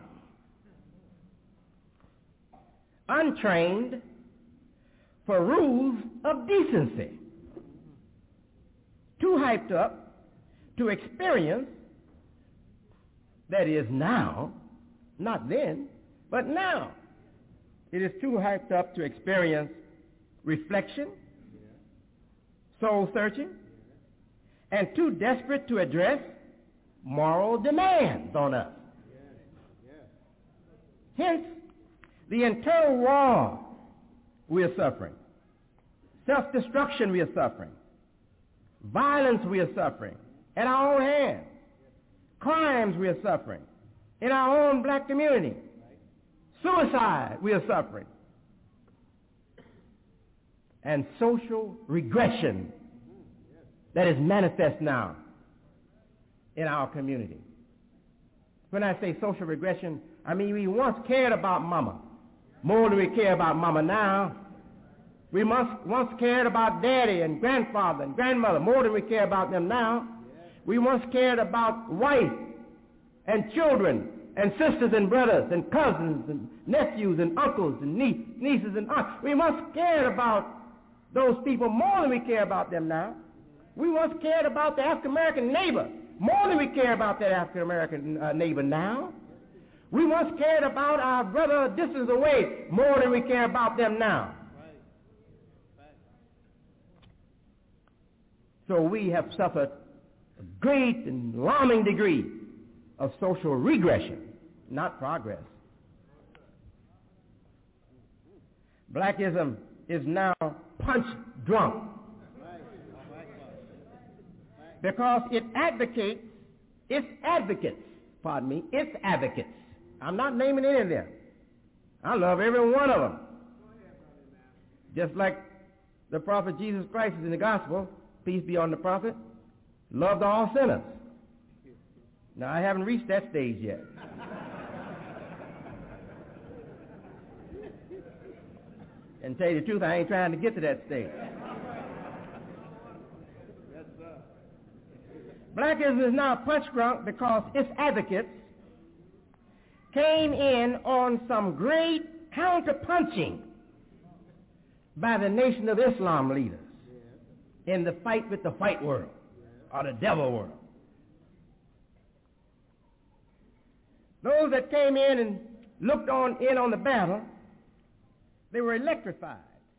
Untrained for rules of decency. Too hyped up to experience, that is now, not then, but now. It is too hyped up to experience reflection, soul searching, and too desperate to address moral demands on us. Hence, the internal war we are suffering, self-destruction we are suffering, violence we are suffering at our own hands, crimes we are suffering in our own black community, suicide we are suffering, and social regression that is manifest now in our community. When I say social regression, I mean we once cared about mama more than we care about mama now. We must once cared about daddy and grandfather and grandmother more than we care about them now. We once cared about wife and children and sisters and brothers and cousins and nephews and uncles and nie- nieces and aunts. We once cared about those people more than we care about them now. We once cared about the African-American neighbor more than we care about that African-American uh, neighbor now. We once cared about our brother a distance away more than we care about them now. So we have suffered a great and alarming degree of social regression, not progress. Blackism is now punch drunk because it advocates, its advocates pardon me, its advocates. I'm not naming any of them. I love every one of them. Just like the prophet Jesus Christ is in the gospel, peace be on the prophet, loved all sinners. Now, I haven't reached that stage yet. And tell you the truth, I ain't trying to get to that stage. Yes, sir. Blackism is now punch drunk because its advocates came in on some great counter-punching by the Nation of Islam leaders in the fight with the white world or the devil world. Those that came in and looked on in on the battle, they were electrified.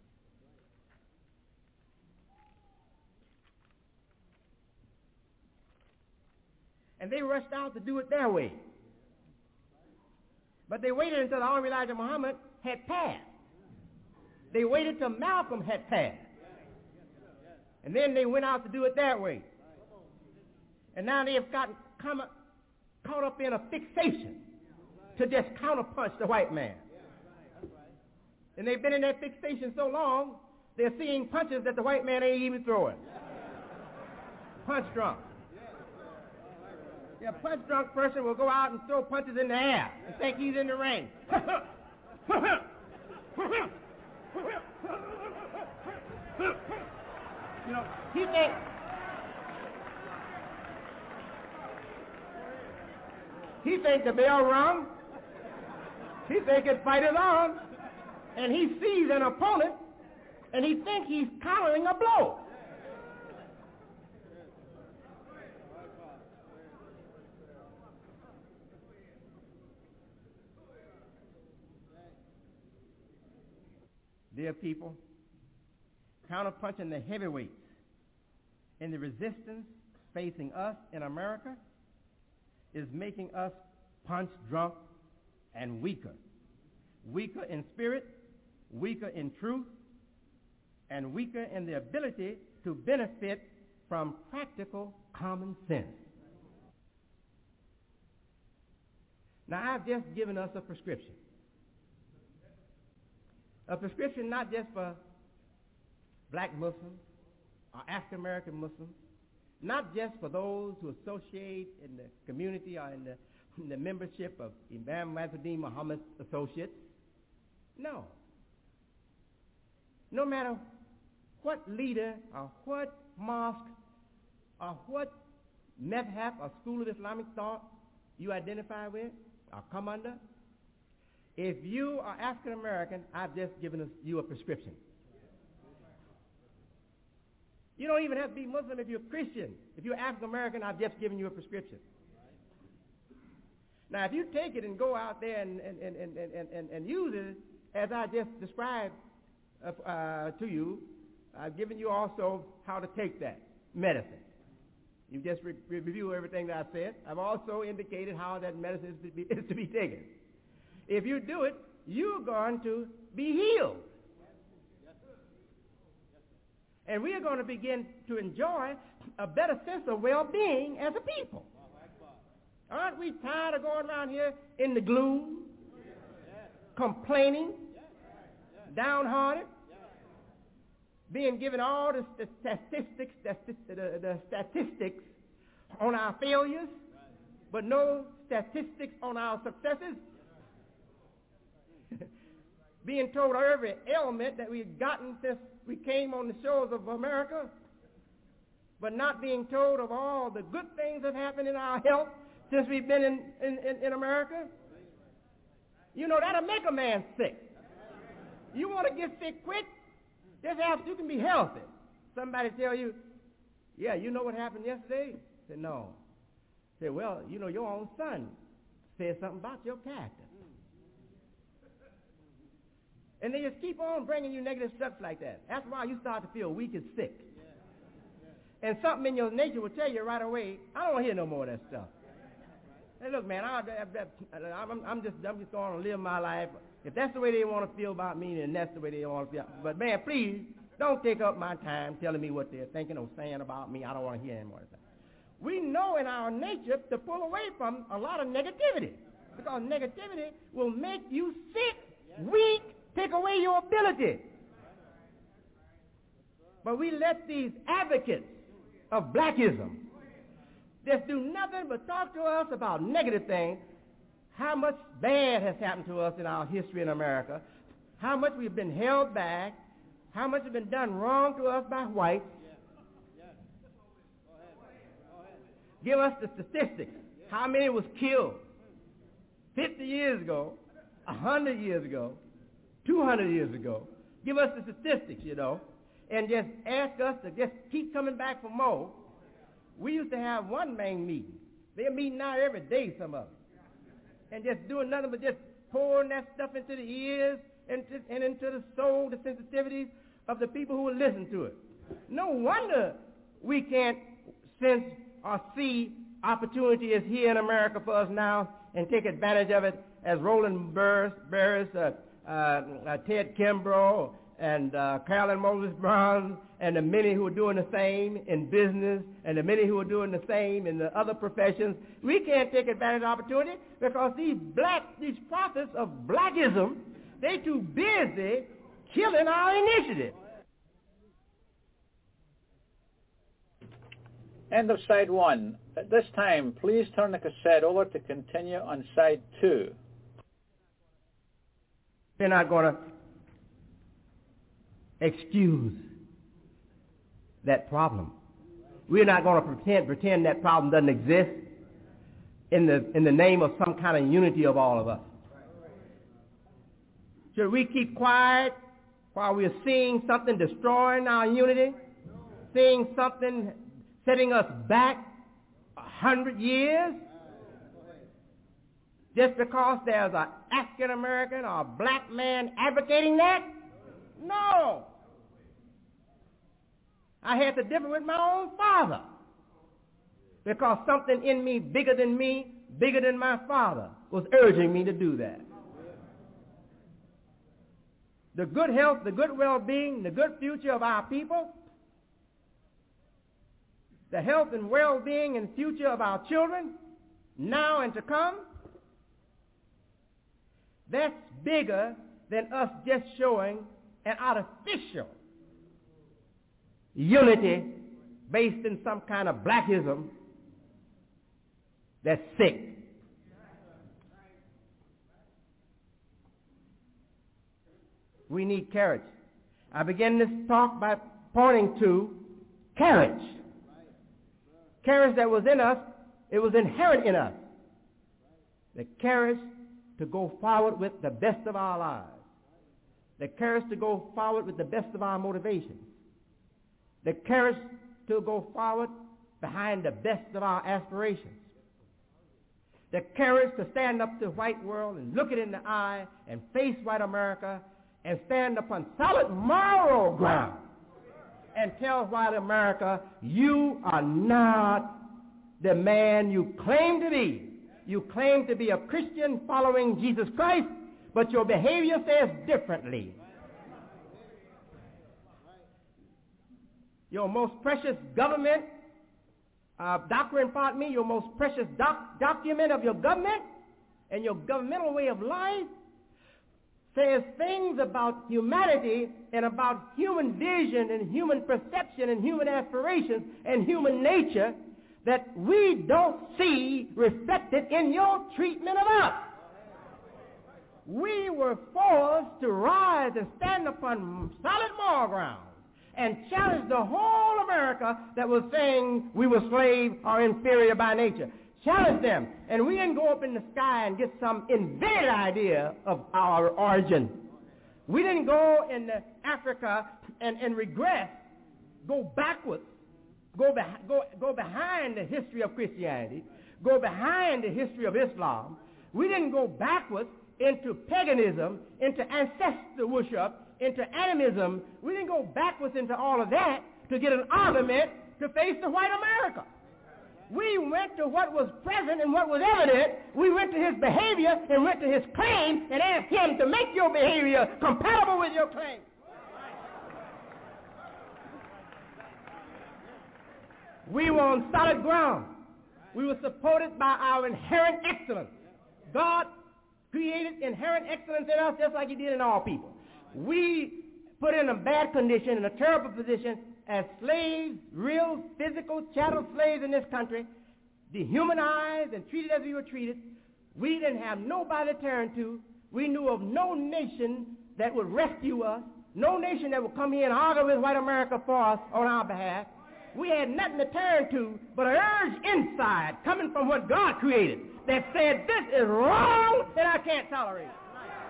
And they rushed out to do it their way. But they waited until the Honorable Elijah Muhammad had passed. They waited till Malcolm had passed. And then they went out to do it their way. And now they have gotten come, caught up in a fixation to just counterpunch the white man. And they've been in that fixation so long, they're seeing punches that the white man ain't even throwing. Punch drunk. Yeah, a punch drunk person will go out and throw punches in the air and think he's in the ring. You know, he thinks he thinks the bell rung. He thinks his fight is on, and he sees an opponent, and he thinks he's countering a blow. Dear people, counterpunching the heavyweights in the resistance facing us in America is making us punch drunk and weaker. Weaker in spirit, weaker in truth, and weaker in the ability to benefit from practical common sense. Now, I've just given us a prescription. A prescription not just for black Muslims or African American Muslims, not just for those who associate in the community or in the, in the membership of Imam Waziruddin Muhammad's associates. No. No matter what leader or what mosque or what madhab or school of Islamic thought you identify with or come under, if you are African American, I've just given us, you a prescription. You don't even have to be Muslim if you're Christian. If you're African American, I've just given you a prescription. Now, if you take it and go out there and, and, and, and, and, and, and use it as I just described uh, uh, to you, I've given you also how to take that medicine. You just re- review everything that I said. I've also indicated how that medicine is to be, is to be taken. If you do it, you're going to be healed. And we are going to begin to enjoy a better sense of well-being as a people. Aren't we tired of going around here in the gloom, complaining, downhearted, being given all the st- statistics, the, the, the statistics on our failures, but no statistics on our successes? Being told every ailment that we've gotten since we came on the shores of America, but not being told of all the good things that happened in our health since we've been in, in, in, in America. You know, that'll make a man sick. You want to get sick quick? Just ask, you can be healthy. Somebody tell you, yeah, you know what happened yesterday? Say, no. Say, well, you know, your own son said something about your character. And they just keep on bringing you negative stuff like that. That's why you start to feel weak and sick. And something in your nature will tell you right away, I don't want to hear no more of that stuff. Hey, look, man, I, I, I, I'm, I'm just I'm just going to live my life. If that's the way they want to feel about me, then that's the way they want to feel. But, man, please, don't take up my time telling me what they're thinking or saying about me. I don't want to hear any more of that. we know in our nature to pull away from a lot of negativity, because negativity will make you sick, weak, take away your ability. But we let these advocates of blackism just do nothing but talk to us about negative things, how much bad has happened to us in our history in America, how much we've been held back, how much has been done wrong to us by whites. Give us the statistics. How many was killed fifty years ago, one hundred years ago, two hundred years ago? Give us the statistics, you know, and just ask us to just keep coming back for more. We used to have one main meeting. They're meeting now every day, some of them, and just doing nothing but just pouring that stuff into the ears and, to, and into the soul, the sensitivities of the people who will listen to it. No wonder we can't sense or see opportunity is here in America for us now and take advantage of it, as Roland Burris, Burris uh, uh, uh, Ted Kimbrough, and uh, Carolyn Moses Brown, and the many who are doing the same in business, and the many who are doing the same in the other professions. We can't take advantage of opportunity because these black, these prophets of blackism, they too busy killing our initiative. End of side one. At this time, please turn the cassette over to continue on side two. They're not going to excuse that problem. We're not going to pretend pretend that problem doesn't exist in the in the name of some kind of unity of all of us. Should we keep quiet while we're seeing something destroying our unity, seeing something setting us back a hundred years, just because there's an African American or a black man advocating that? No. I had to differ with my own father because something in me bigger than me, bigger than my father, was urging me to do that. The good health, the good well-being, the good future of our people, the health and well-being and future of our children, now and to come, that's bigger than us just showing an artificial unity based in some kind of blackism that's sick. We need courage. I began this talk by pointing to courage. Courage that was in us, it was inherent in us. The courage to go forward with the best of our lives. The courage to go forward with the best of our motivations. The courage to go forward behind the best of our aspirations. The courage to stand up to the white world and look it in the eye and face white America and stand upon solid moral ground and tell white America, you are not the man you claim to be. You claim to be a Christian following Jesus Christ, but your behavior says differently. Your most precious government, uh, doctrine, pardon me, your most precious doc- document of your government and your governmental way of life says things about humanity and about human vision and human perception and human aspirations and human nature that we don't see reflected in your treatment of us. We were forced to rise and stand upon solid moral ground and challenge the whole America that was saying we were slaves or inferior by nature. Challenge them. And we didn't go up in the sky and get some invented idea of our origin. We didn't go in Africa and, and regress, go backwards, go, beh- go, go behind the history of Christianity, go behind the history of Islam. We didn't go backwards into paganism, into ancestor worship, into animism. We didn't go backwards into all of that to get an argument to face the white America. We went to what was present and what was evident. We went to his behavior and went to his claim and asked him to make your behavior compatible with your claim. We were on solid ground. We were supported by our inherent excellence. God created inherent excellence in us just like he did in all people. We put in a bad condition, in a terrible position, as slaves, real physical chattel slaves in this country, dehumanized and treated as we were treated. We didn't have nobody to turn to. We knew of no nation that would rescue us, no nation that would come here and argue with white America for us on our behalf. We had nothing to turn to but an urge inside coming from what God created that said, this is wrong and I can't tolerate it.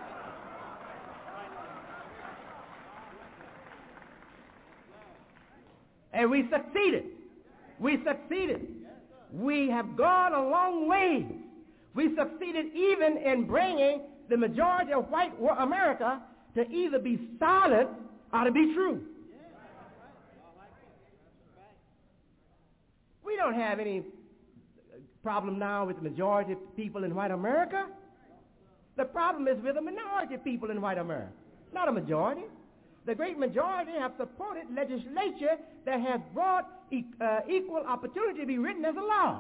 And we succeeded. We succeeded. We have gone a long way. We succeeded even in bringing the majority of white America to either be silent or to be true. We don't have any problem now with the majority of people in white America. The problem is with the minority of people in white America, not a majority. The great majority have supported legislature that has brought e- uh, equal opportunity to be written as a law.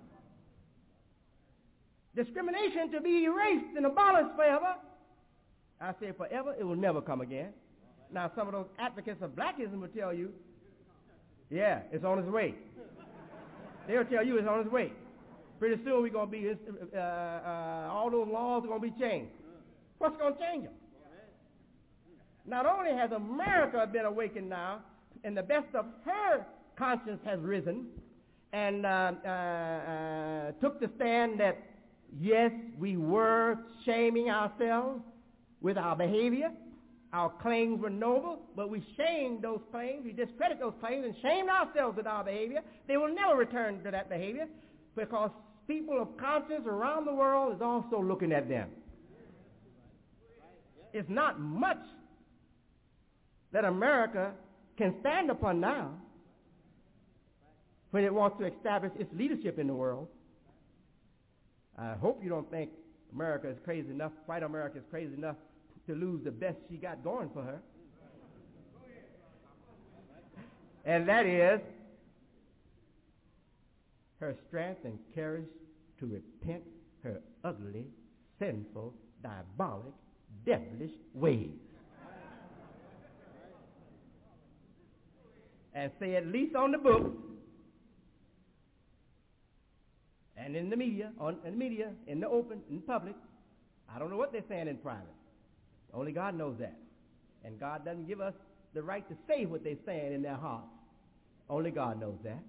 Discrimination to be erased and abolished forever. I say forever, it will never come again. Now, some of those advocates of blackism will tell you, yeah, it's on its way. They'll tell you it's on its way. Pretty soon we're going to be, uh, uh, all those laws are going to be changed. What's going to change them? Not only has America been awakened now, and the best of her conscience has risen, and uh, uh, uh, took the stand that, yes, we were shaming ourselves with our behavior. Our claims were noble, but we shamed those claims, we discredited those claims, and shamed ourselves with our behavior. They will never return to that behavior because people of conscience around the world is also looking at them. It's not much that America can stand upon now when it wants to establish its leadership in the world. I hope you don't think America is crazy enough, white America is crazy enough to lose the best she got going for her. And that is her strength and courage to repent her ugly, sinful, diabolic, devilish ways. And say, at least on the book and in the media, on in the media, in the open, in public, I don't know what they're saying in private. Only God knows that. And God doesn't give us the right to say what they're saying in their hearts. Only God knows that.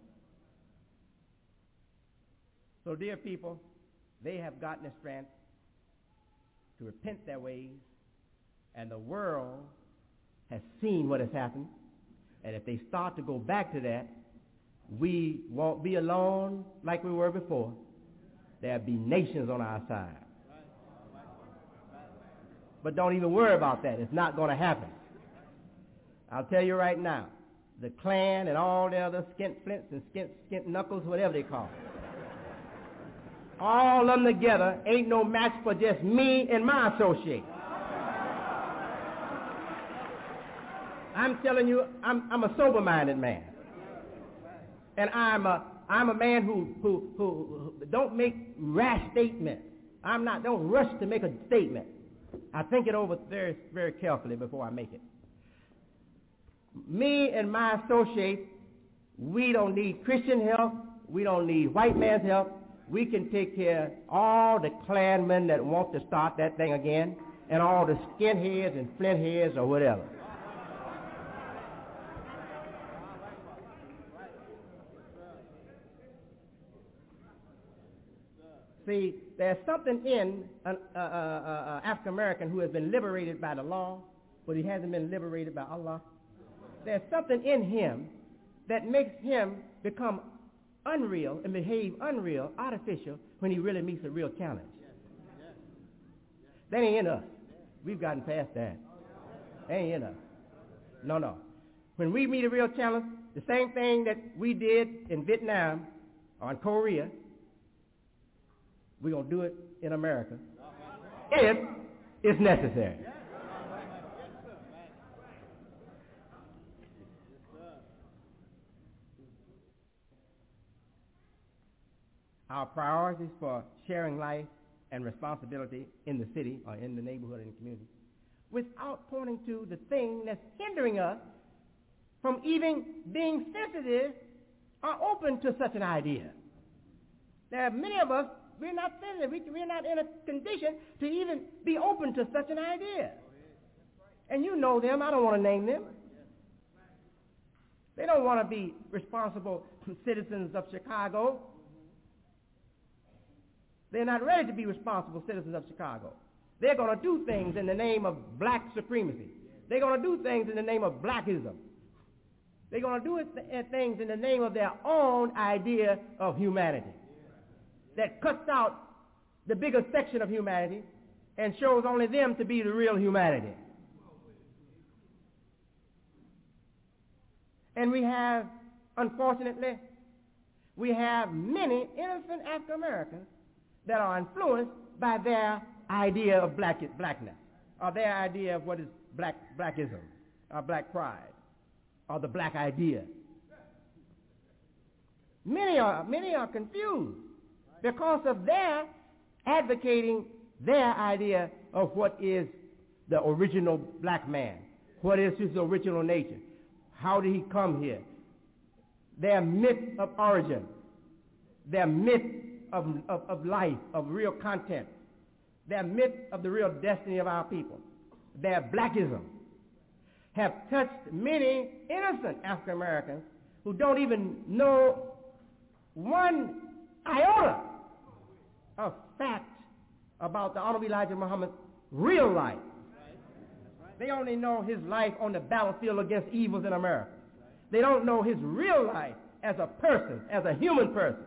So, dear people, they have gotten the strength to repent their ways, and the world has seen what has happened. And if they start to go back to that, we won't be alone like we were before. There'll be nations on our side. But don't even worry about that. It's not going to happen. I'll tell you right now, the Klan and all the other skint flints and skint, skint knuckles, whatever they call it, all of them together ain't no match for just me and my associates. I'm telling you, I'm, I'm a sober-minded man. And I'm a, I'm a man who, who, who, who don't make rash statements. I'm not, don't rush to make a statement. I think it over very, very carefully before I make it. Me and my associates, we don't need Christian help. We don't need white man's help. We can take care of all the Klansmen that want to start that thing again, and all the skinheads and flintheads or whatever. See, there's something in an uh, uh, uh, African-American who has been liberated by the law, but he hasn't been liberated by Allah. There's something in him that makes him become unreal and behave unreal, artificial, when he really meets a real challenge. That ain't in us. We've gotten past that. That ain't in us. No, no. When we meet a real challenge, the same thing that we did in Vietnam or in Korea, we're going to do it in America if it's necessary. our priorities for sharing life and responsibility in the city or in the neighborhood and community, without pointing to the thing that's hindering us from even being sensitive or open to such an idea. There are many of us, we're not sensitive. We, we're not in a condition to even be open to such an idea. And you know them. I don't want to name them. They don't want to be responsible citizens of Chicago. They're not ready to be responsible citizens of Chicago. They're going to do things in the name of black supremacy. They're going to do things in the name of blackism. They're going to do it, things in the name of their own idea of humanity that cuts out the bigger section of humanity and shows only them to be the real humanity. And we have, unfortunately, we have many innocent African Americans that are influenced by their idea of black, blackness, or their idea of what is black, blackism, or black pride, or the black idea. Many are, many are confused because of their advocating their idea of what is the original black man, what is his original nature, how did he come here, their myth of origin, their myth of, of, of life, of real content, their myth of the real destiny of our people, their blackism, have touched many innocent African Americans who don't even know one iota of fact about the Honorable Elijah Muhammad's real life. They only know his life on the battlefield against evils in America. They don't know his real life as a person, as a human person.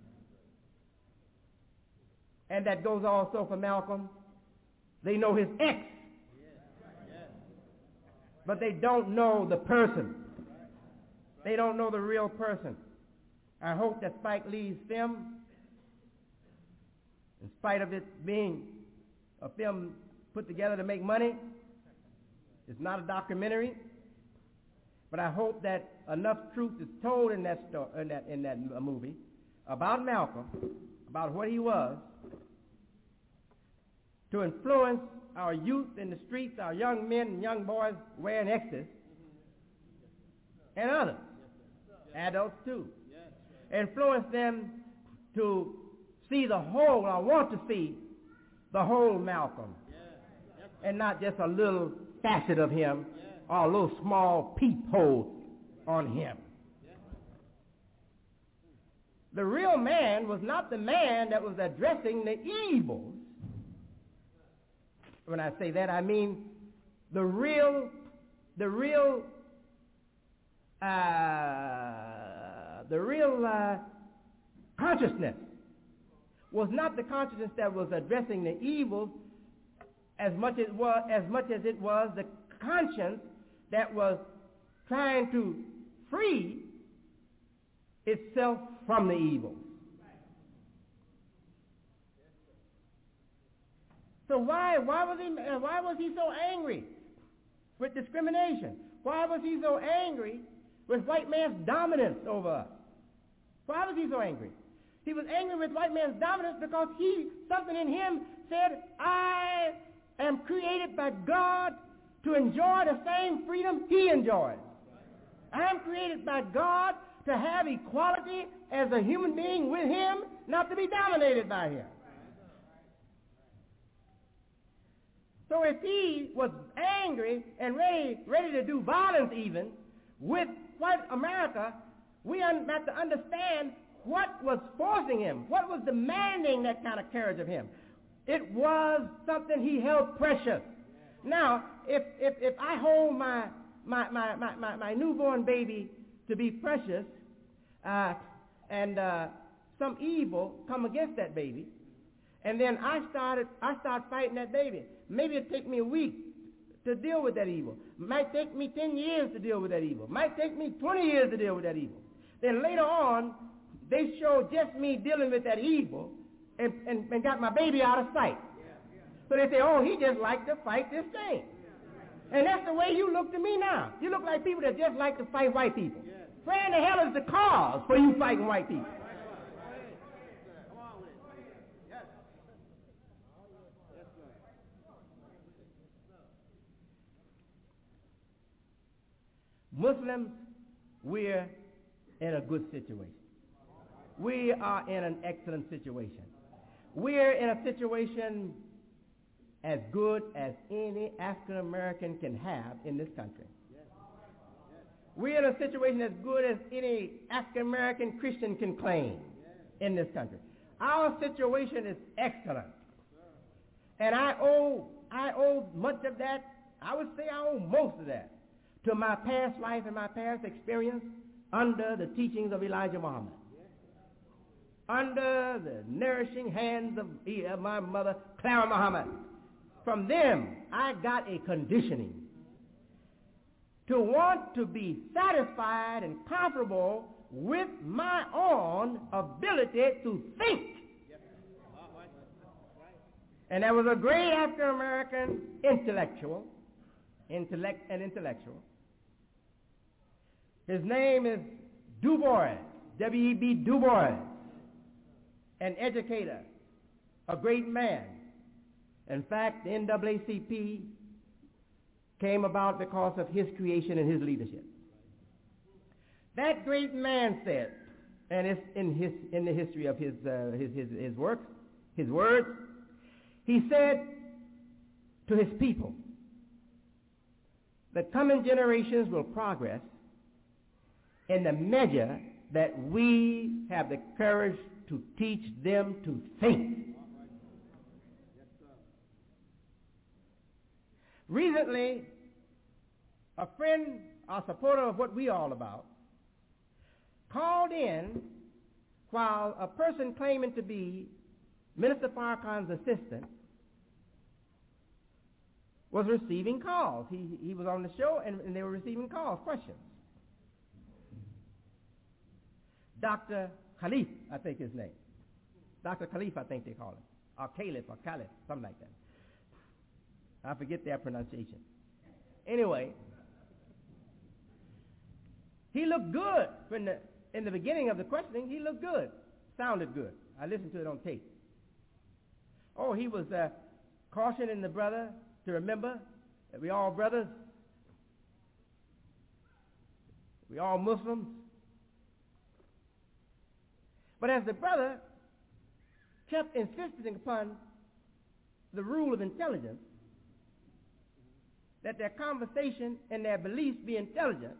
And that goes also for Malcolm. They know his ex, but they don't know the person. They don't know the real person. I hope that Spike Lee's film, in spite of it being a film put together to make money, it's not a documentary, but I hope that enough truth is told in that, sto- in that, in that movie about Malcolm, about what he was, to influence our youth in the streets, our young men and young boys wearing X's, and others, adults too. Influence them to see the whole, or want to see the whole Malcolm, and not just a little facet of him or a little small peephole on him. The real man was not the man that was addressing the evils. When I say that, I mean the real, the real, uh, the real uh, consciousness was not the consciousness that was addressing the evils as much as was as much as it was the conscience that was trying to free itself from the evil. So why why was he why was he so angry with discrimination? Why was he so angry with white man's dominance over us? Why was he so angry? He was angry with white man's dominance because he something in him said, I am created by God to enjoy the same freedom he enjoys. I am created by God to have equality as a human being with him, not to be dominated by him. So if he was angry and ready, ready to do violence even with white America, we have to understand what was forcing him, what was demanding that kind of courage of him. It was something he held precious. Now, if if, if I hold my my, my, my, my, my newborn baby to be precious, uh, and uh, some evil come against that baby, and then I started I start fighting that baby, maybe it'd take me a week to deal with that evil. Might take me ten years to deal with that evil. Might take me twenty years to deal with that evil. Then later on, they showed just me dealing with that evil and, and, and got my baby out of sight. So they say, oh, he just liked to fight this thing. And that's the way you look to me now. You look like people that just like to fight white people. Where in the hell is the cause for you fighting white people? Muslims, we're in a good situation. We are in an excellent situation. We're in a situation as good as any African American can have in this country. We're in a situation as good as any African American Christian can claim in this country. Our situation is excellent. And I owe I owe much of that, I would say I owe most of that, to my past life and my past experience under the teachings of Elijah Muhammad. Under the nourishing hands of my mother, Clara Muhammad. From them, I got a conditioning to want to be satisfied and comfortable with my own ability to think. And there was a great African-American intellectual, intellect and intellectual. His name is Du Bois, W E B Du Bois, an educator, a great man. In fact, the N double A C P came about because of his creation and his leadership. That great man said, and it's in his in the history of his uh, his, his his works, his words, he said to his people, the coming generations will progress in the measure that we have the courage to teach them to think. Recently, a friend, a supporter of what we all about, called in while a person claiming to be Minister Farrakhan's assistant was receiving calls. He, he was on the show, and, and they were receiving calls, questions. Doctor Khalif, I think his name. Doctor Khalif, I think they call him. Or Caliph, or Caliph, something like that. I forget their pronunciation. Anyway, he looked good. When the, in the beginning of the questioning, he looked good. Sounded good. I listened to it on tape. Oh, he was uh, cautioning the brother to remember that we all brothers. We all Muslims. But as the brother kept insisting upon the rule of intelligence, that their conversation and their beliefs be intelligent,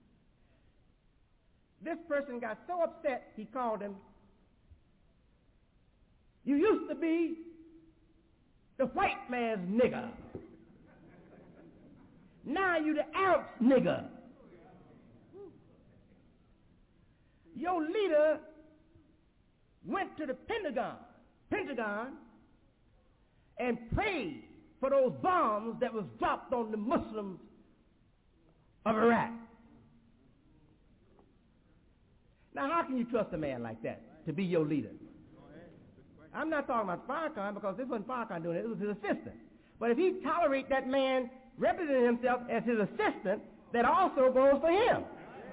this person got so upset he called him, "You used to be the white man's nigger. Now you the Arab's nigger. Your leader went to the Pentagon, Pentagon and prayed for those bombs that was dropped on the Muslims of Iraq. Now, how can you trust a man like that to be your leader?" I'm not talking about Farrakhan, because this wasn't Farrakhan doing it, it was his assistant. But if he tolerates that man representing himself as his assistant, that also goes for him.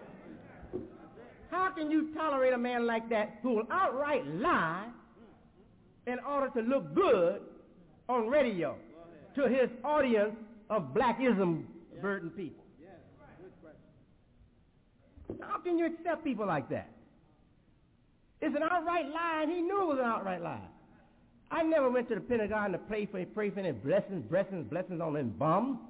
How can you tolerate a man like that who will outright lie in order to look good on radio to his audience of blackism-burdened people? How can you accept people like that? It's an outright lie, and he knew it was an outright lie. I never went to the Pentagon to pray for pray for any blessings, blessings, blessings on them bums.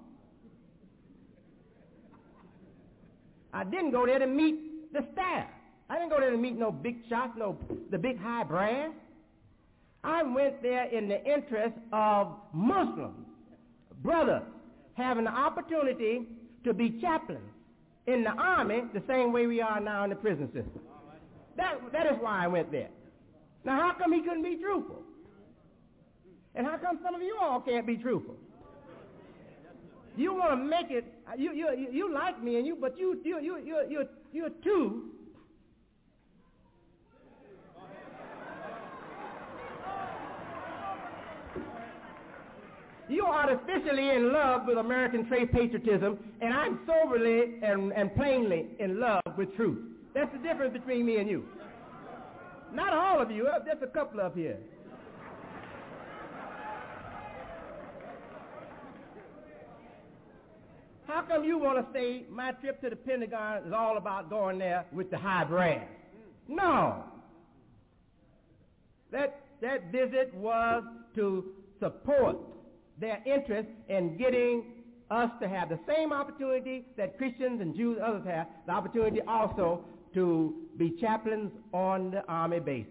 I didn't go there to meet the staff. I didn't go there to meet no big shots, no the big high brass. I went there in the interest of Muslims, brothers, having the opportunity to be chaplains in the army the same way we are now in the prison system. That, that is why I went there. Now, how come he couldn't be truthful? And how come some of you all can't be truthful? You want to make it, you, you, you, you like me, and you, but you, you, you, you, you, you're too. You're artificially in love with American trade patriotism, and I'm soberly and, and plainly in love with truth. That's the difference between me and you. Not all of you, just a couple of here. How how come you want to say my trip to the Pentagon is all about going there with the high brass? No. That, that visit was to support their interest in getting us to have the same opportunity that Christians and Jews and others have, the opportunity also to be chaplains on the Army bases.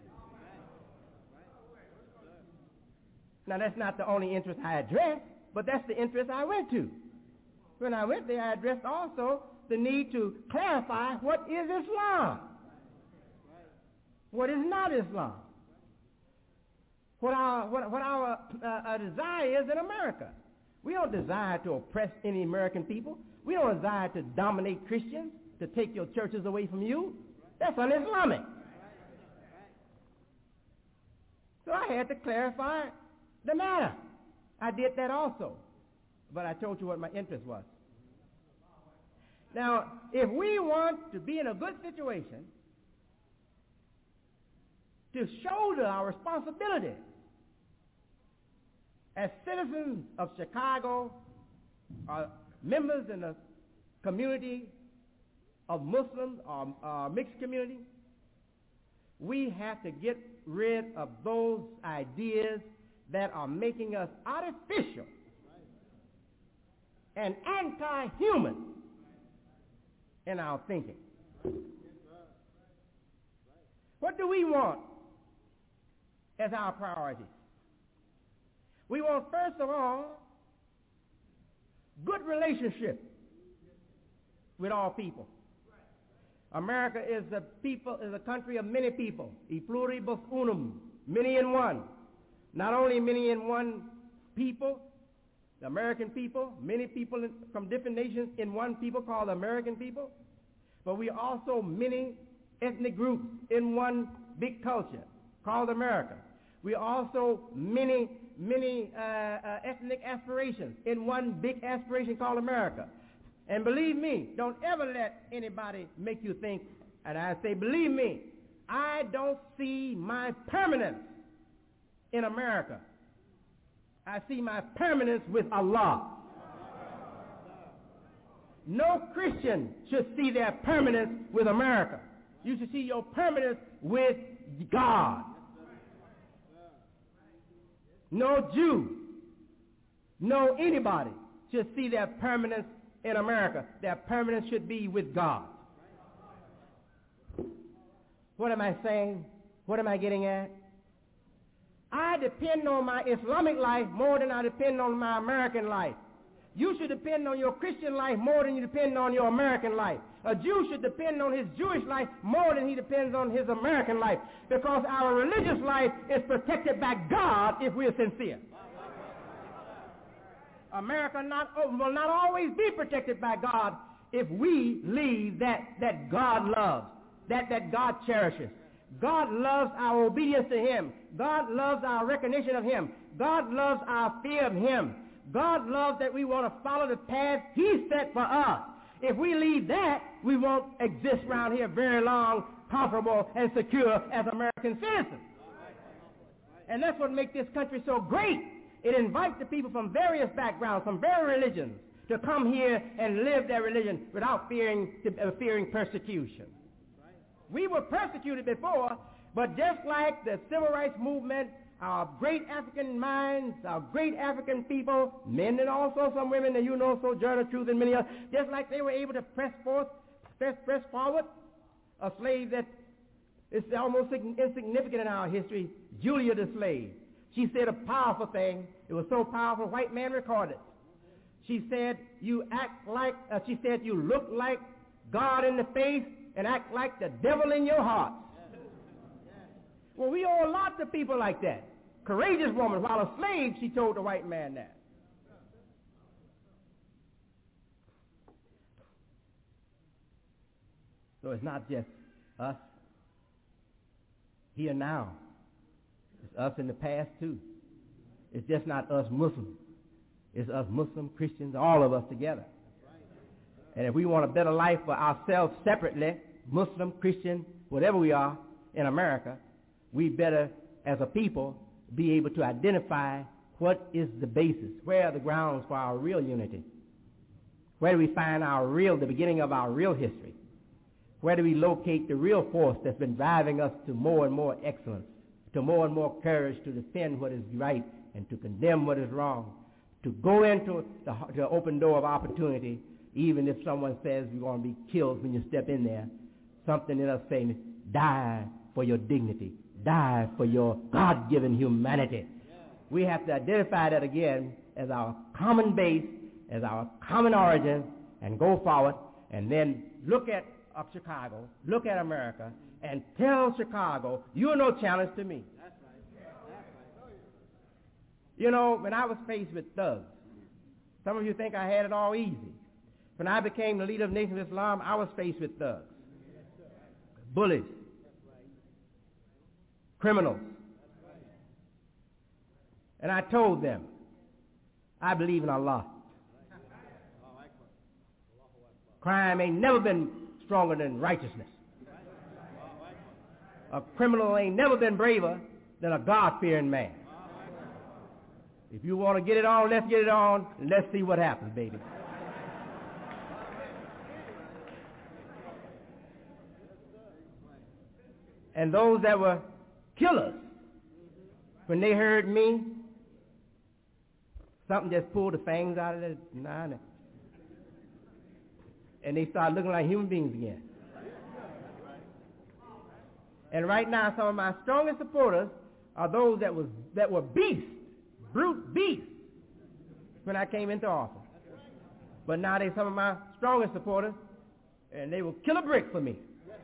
Now, that's not the only interest I addressed, but that's the interest I went to. When I went there, I addressed also the need to clarify what is Islam, what is not Islam, what our, what, what our uh, uh, desire is in America. We don't desire to oppress any American people. We don't desire to dominate Christians, to take your churches away from you. That's un-Islamic. So I had to clarify the matter. I did that also. But I told you what my interest was. Now, if we want to be in a good situation to shoulder our responsibility as citizens of Chicago, or members in a community of Muslims or uh, mixed community, we have to get rid of those ideas that are making us artificial and anti-human in our thinking. What do we want as our priorities? We want, first of all, good relationship with all people. America is a people, is a country of many people. E pluribus unum, many in one. Not only many in one people, the American people, many people in, from different nations in one people called the American people, but we are also many ethnic groups in one big culture called America. We are also many, many uh, uh, ethnic aspirations in one big aspiration called America. And believe me, don't ever let anybody make you think, and I say, believe me, I don't see my permanence in America. I see my permanence with Allah. No Christian should see their permanence with America. You should see your permanence with God. No Jew, no anybody should see their permanence in America. Their permanence should be with God. What am I saying? What am I getting at? I depend on my Islamic life more than I depend on my American life. You should depend on your Christian life more than you depend on your American life. A Jew should depend on his Jewish life more than he depends on his American life, because our religious life is protected by God if we are sincere. America not, will not always be protected by God if we leave that, that God loves, that, that God cherishes. God loves our obedience to him. God loves our recognition of him. God loves our fear of him. God loves that we want to follow the path he set for us. If we leave that, we won't exist around here very long, comfortable, and secure as American citizens. And that's what makes this country so great. It invites the people from various backgrounds, from various religions, to come here and live their religion without fearing, uh, fearing persecution. We were persecuted before, but just like the civil rights movement, our great African minds, our great African people, men and also some women, and you know, Sojourner Truth and many others, just like they were able to press forth, press, press forward a slave that is almost insignificant in our history, Julia the slave. She said a powerful thing. It was so powerful, white man recorded. She said, you act like, uh, she said, you look like God in the face and act like the devil in your heart. Well, we owe a lot to people like that. Courageous woman. While a slave, she told the white man that. So it's not just us here now. It's us in the past, too. It's just not us Muslims. It's us Muslim, Christians, all of us together. And if we want a better life for ourselves separately, Muslim, Christian, whatever we are in America, we better, as a people, be able to identify what is the basis, where are the grounds for our real unity, Where do we find our real, the beginning of our real history? Where do we locate the real force that's been driving us to more and more excellence, to more and more courage to defend what is right and to condemn what is wrong, to go into the, the open door of opportunity, even if someone says you're going to be killed when you step in there. Something in us saying, die for your dignity, die for your God-given humanity. We have to identify that again as our common base, as our common origin, and go forward, and then look at up Chicago, look at America, and tell Chicago, you're no challenge to me. That's right. That's right. You know, when I was faced with thugs, some of you think I had it all easy. When I became the leader of Nation of Islam, I was faced with thugs, bullies, criminals. And I told them, I believe in Allah. Crime ain't never been stronger than righteousness. A criminal ain't never been braver than a God-fearing man. If you want to get it on, let's get it on, and let's see what happens, baby. And those that were killers, when they heard me, something just pulled the fangs out of their nine, and they started looking like human beings again. And right now, some of my strongest supporters are those that was that were beasts, brute beasts, when I came into office. But now they're some of my strongest supporters, and they will kill a brick for me.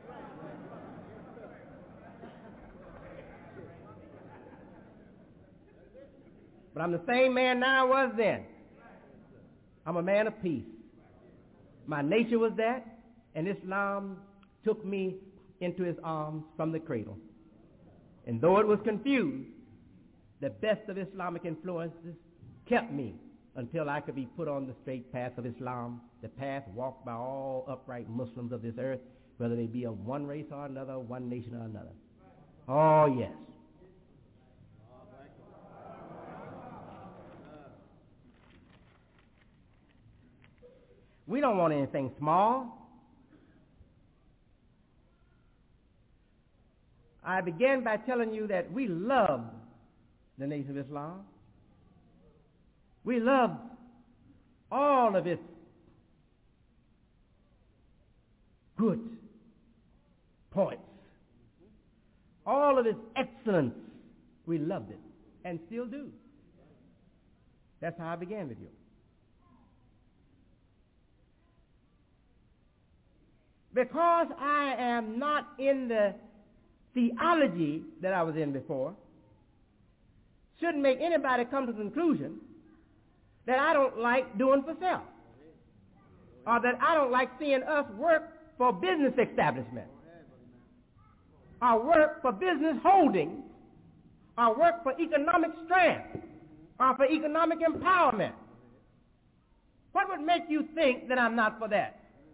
But I'm the same man now I was then. I'm a man of peace. My nature was that, and Islam took me into his arms from the cradle. And though it was confused, the best of Islamic influences kept me until I could be put on the straight path of Islam, the path walked by all upright Muslims of this earth, whether they be of one race or another, one nation or another. Oh, yes. We don't want anything small. I began by telling you that we love the Nation of Islam. We love all of its good points, all of its excellence. We loved it and still do. That's how I began with you. Because I am not in the theology that I was in before, shouldn't make anybody come to the conclusion that I don't like doing for self, or that I don't like seeing us work for business establishment, or work for business holdings, or work for economic strength, or for economic empowerment. What would make you think that I'm not for that?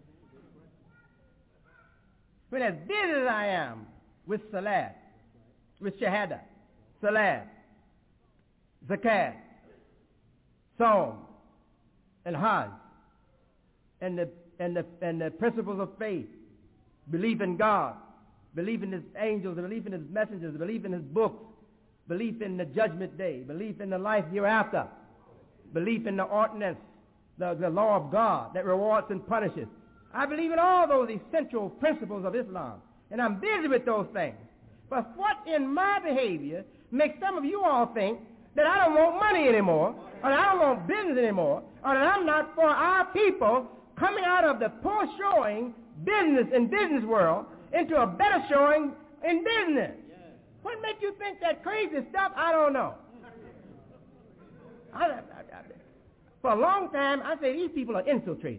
When as busy as I am with Salat, with Shahada, Salat, Zakat, Psalm, and Hajj, and the, and, the, and the principles of faith, belief in God, belief in his angels, belief in his messengers, belief in his books, belief in the judgment day, belief in the life hereafter, belief in the ordinance, the, the law of God that rewards and punishes. I believe in all those essential principles of Islam, and I'm busy with those things. But what in my behavior makes some of you all think that I don't want money anymore, or that I don't want business anymore, or that I'm not for our people coming out of the poor showing business in business world into a better showing in business? What makes you think that crazy stuff? I don't know. I, I, I, for a long time, I say these people are infiltrators.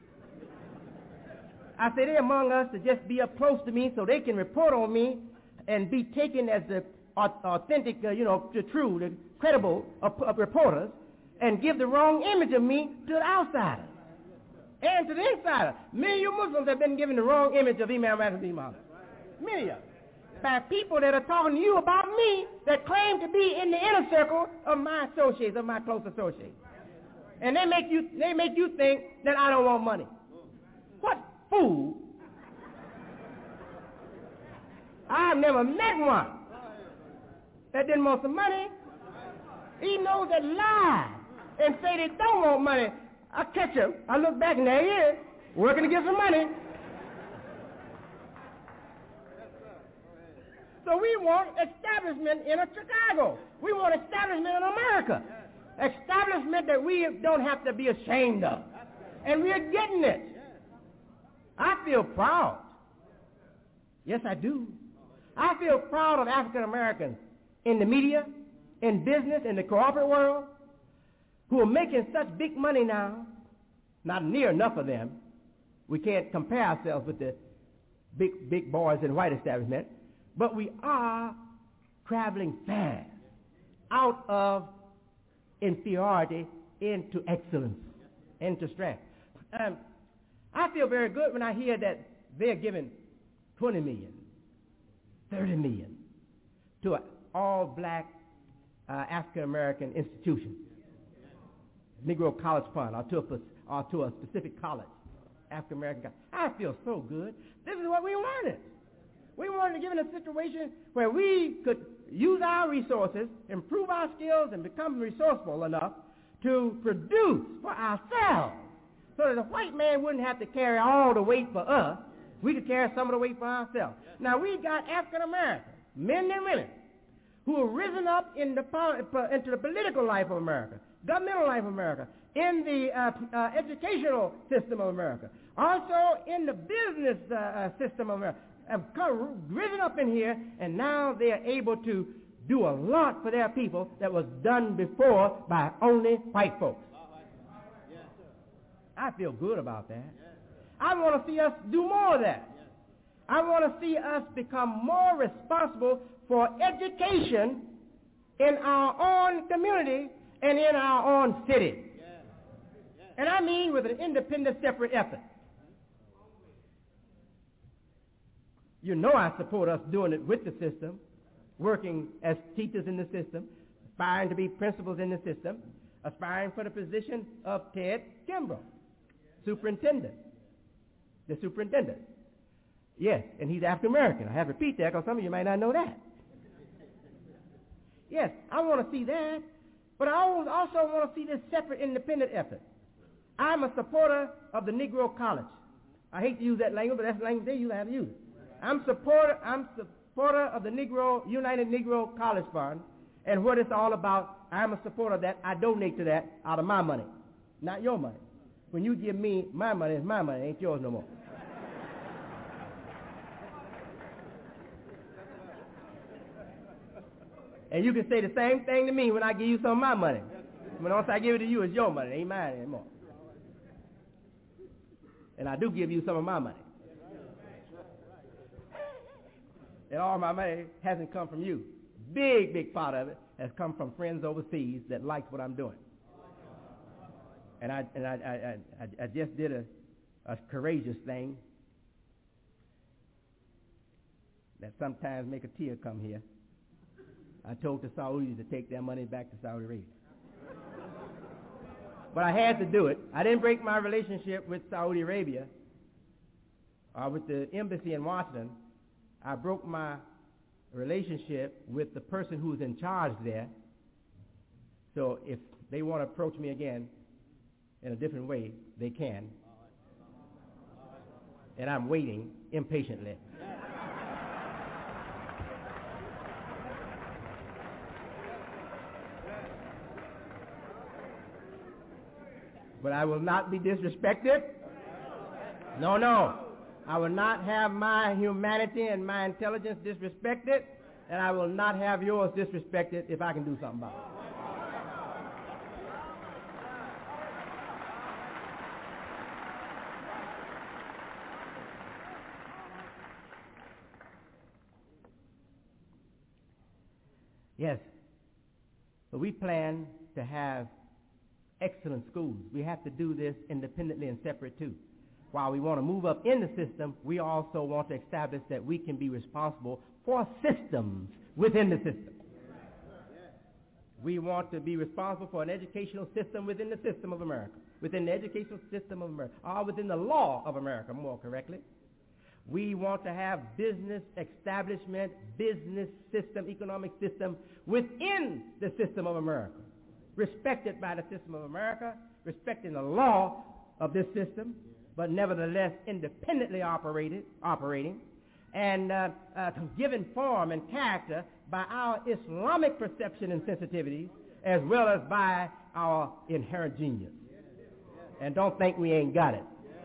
I say they're among us to just be up close to me so they can report on me and be taken as the authentic, uh, you know, the true, the credible uh, uh, reporters, and give the wrong image of me to the outsiders and to the insiders. Many of you Muslims have been given the wrong image of Imam Mahdi Muhammad. Many of them. By people that are talking to you about me that claim to be in the inner circle of my associates, of my close associates. And they make you they make you think that I don't want money. What fool? I've never met one that didn't want some money. He knows that lie and say they don't want money. I catch him. I look back and there he is, working to get some money. So we want establishment in Chicago. We want establishment in America. Establishment that we don't have to be ashamed of. And we are getting it. I feel proud. Yes, I do. I feel proud of African Americans in the media, in business, in the corporate world, who are making such big money now. Not near enough of them. We can't compare ourselves with the big, big boys in the white establishment. But we are traveling fast out of inferiority into excellence, into strength. Um, I feel very good when I hear that they're giving twenty million, thirty million to an all-black uh, African-American institution, Negro College Fund, or to a, or to a specific college, African-American college. I feel so good. This is what we wanted. We wanted to give in a situation where we could use our resources, improve our skills, and become resourceful enough to produce for ourselves so that the white man wouldn't have to carry all the weight for us. We could carry some of the weight for ourselves. Now, we got African Americans, men and women, who have risen up in the, into the political life of America, governmental life of America, in the uh, uh, educational system of America, also in the business uh, uh, system of America. Have come, risen up in here, and now they are able to do a lot for their people that was done before by only white folks. I feel good about that. I want to see us do more of that. I want to see us become more responsible for education in our own community and in our own city. And I mean with an independent, separate effort. You know I support us doing it with the system, working as teachers in the system, aspiring to be principals in the system, aspiring for the position of Ted Kimbrough, superintendent, the superintendent. Yes, and he's African American. I have to repeat that because some of you might not know that. Yes, I want to see that, but I also want to see this separate, independent effort. I'm a supporter of the Negro College. I hate to use that language, but that's the language they use. I have to use it. I'm supporter, I'm supporter of the Negro, United Negro College Fund, and what it's all about. I'm a supporter of that. I donate to that out of my money, not your money. When you give me my money, it's my money, it ain't yours no more. And you can say the same thing to me when I give you some of my money. When once I give it to you, it's your money, it ain't mine anymore. And I do give you some of my money. And all my money hasn't come from you. Big, big part of it has come from friends overseas that like what I'm doing. And I and I I, I, I just did a, a courageous thing that sometimes make a tear come here. I told the Saudis to take their money back to Saudi Arabia. But I had to do it. I didn't break my relationship with Saudi Arabia or with the embassy in Washington. I broke my relationship with the person who's in charge there. So if they want to approach me again in a different way, they can. And I'm waiting impatiently. But I will not be disrespected. No, no. I will not have my humanity and my intelligence disrespected, and I will not have yours disrespected if I can do something about it. Yes. So we plan to have excellent schools. We have to do this independently and separate too. While we want to move up in the system, we also want to establish that we can be responsible for systems within the system. We want to be responsible for an educational system within the system of America, within the educational system of America, or within the law of America, more correctly. We want to have business establishment, business system, economic system within the system of America, respected by the system of America, respecting the law of this system, but nevertheless independently operated, operating, and uh, uh, given form and character by our Islamic perception and sensitivities, as well as by our inherent genius. And don't think we ain't got it.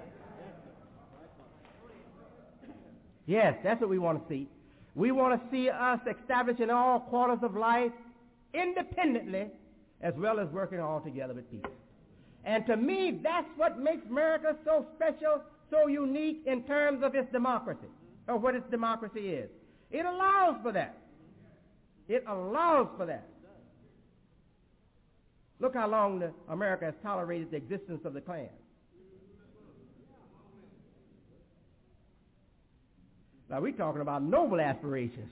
Yes, that's what we want to see. We want to see us established in all quarters of life independently, as well as working all together with peace. And to me, that's what makes America so special, so unique in terms of its democracy, or what its democracy is. It allows for that. It allows for that. Look how long the, America has tolerated the existence of the Klan. Now, we're talking about noble aspirations.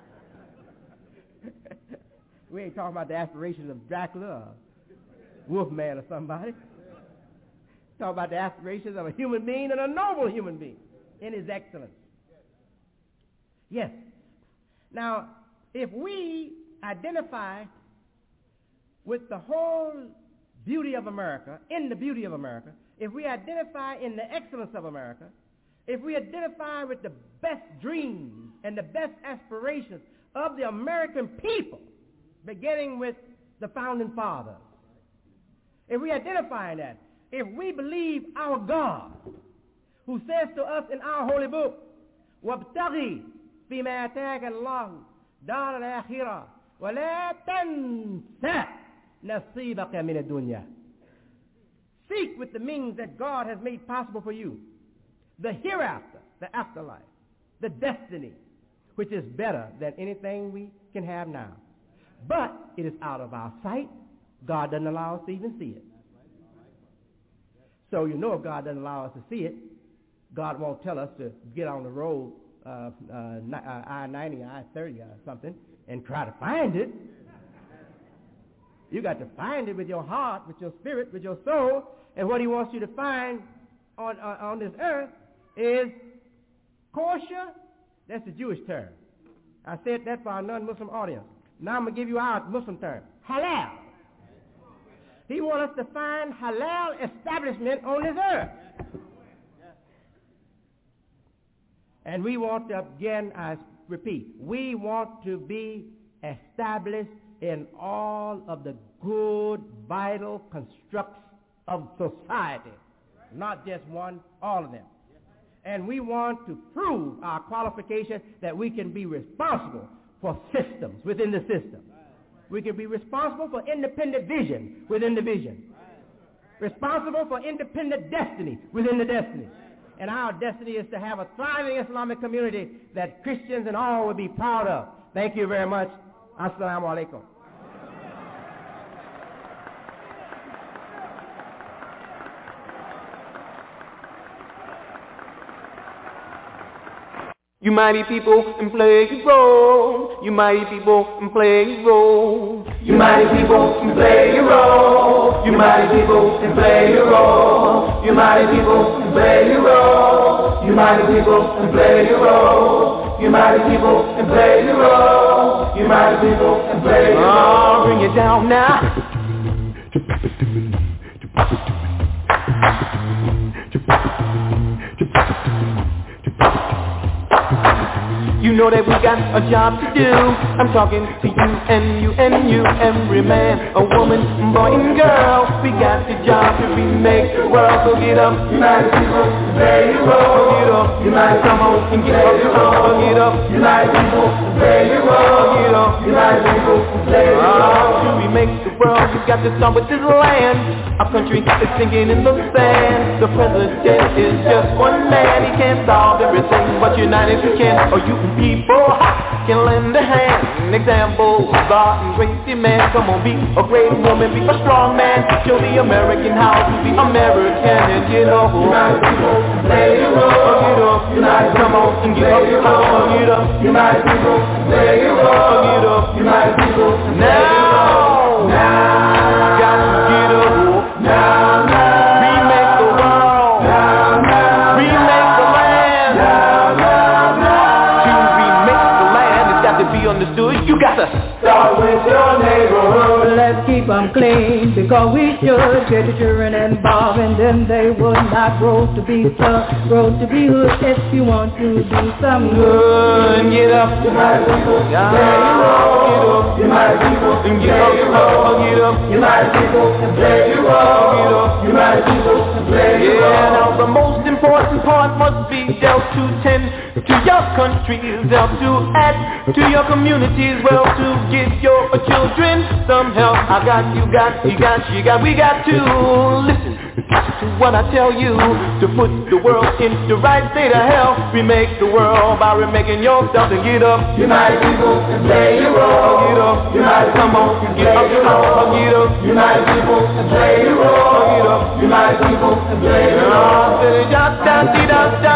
We ain't talking about the aspirations of Dracula or Wolfman or somebody. We're talking about the aspirations of a human being, and a noble human being in his excellence. Yes. Now, if we identify with the whole beauty of America, in the beauty of America, if we identify in the excellence of America, if we identify with the best dreams and the best aspirations of the American people, beginning with the founding fathers, if we identify in that, if we believe our God, who says to us in our holy book, وَابْتَغِي فِيمَا آتَاكَ اللَّهُ دَارَ الْآخِرَةِ وَلَا تَنْسَ نَصِيبَكَ مِنَ الدُّنْيَا. Seek with the means that God has made possible for you the hereafter, the afterlife, the destiny, which is better than anything we can have now. But it is out of our sight. God doesn't allow us to even see it. So you know if God doesn't allow us to see it, God won't tell us to get on the road, uh, uh, I ninety, I thirty or something, and try to find it. You got to find it with your heart, with your spirit, with your soul. And what he wants you to find on, uh, on this earth is kosher. That's the Jewish term. I said that for our non-Muslim audience. Now I'm going to give you our Muslim term. Halal. He wants us to find halal establishment on this earth. And we want to, again, I repeat, we want to be established in all of the good, vital constructs of society. Not just one, all of them. And we want to prove our qualification that we can be responsible for systems within the system. We can be responsible for independent vision within the vision. Responsible for independent destiny within the destiny. And our destiny is to have a thriving Islamic community that Christians and all will be proud of. Thank you very much. Assalamu alaikum. You mighty people and play your role. You mighty people and play your role. You mighty people and play your role. You mighty people and play your role. You mighty people and play your role. You mighty people and play your role. You mighty people and play your role. You mighty people and play your role. Oh, bring it down now. You know that we got a job to do. I'm talking to you and you and you, every man, a woman, boy and girl. We got the job to remake the world. So get up, united people, play your role. Get up, united, come on and get up, oh, get up, united people, play your role. Get up, united people, play your role. To remake the world, you got to start with this land. Our country is sinking in the sand. The president is just one man. He can't solve everything, but united we can. Or you people can lend a hand. Examples are great demand. Come on, be a great woman, be a strong man. Show the American how to be American. And get up, united people, play your role. Get up, united, come on and get up, oh, get up, united people, play your role. Get up, united people, now Now, got to get up. Now, now, remake the world. Now, now, remake the land. Now, now, now, to remake the land, it's got to be understood. You got to start with your neighborhood. Let's keep them clean, because we should get the children involved, and then they would not grow to be tough, grow to be hood. If you want to do some good, get up, you might people, yeah, you all get up, you might people, and get up, you all get up, you might people, and play you all get up, you might people, and play you all. Yeah, now the most important part must be dealt to tend to your country, dealt to add to your communities, well, to give your children some help. I got, you got, you got, you got, we got to listen to what I tell you, to put the world in the right state of health. Remake the world by remaking yourself, and get up, unite people, and play your role. Get up, unite, come on, get up, come on, get up, unite people, and play your role. Get up, unite people, and play your role. Unite people,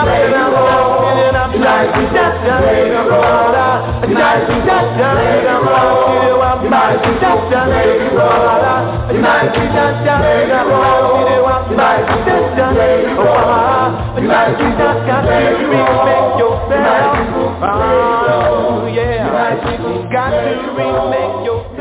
and play your role. Unite people, and play your role. Unite people, and play your role. Unite people, and play your role. Unite people, and play your role. Unite people, and play your role. Unite people, oh yeah, got to remake yourself.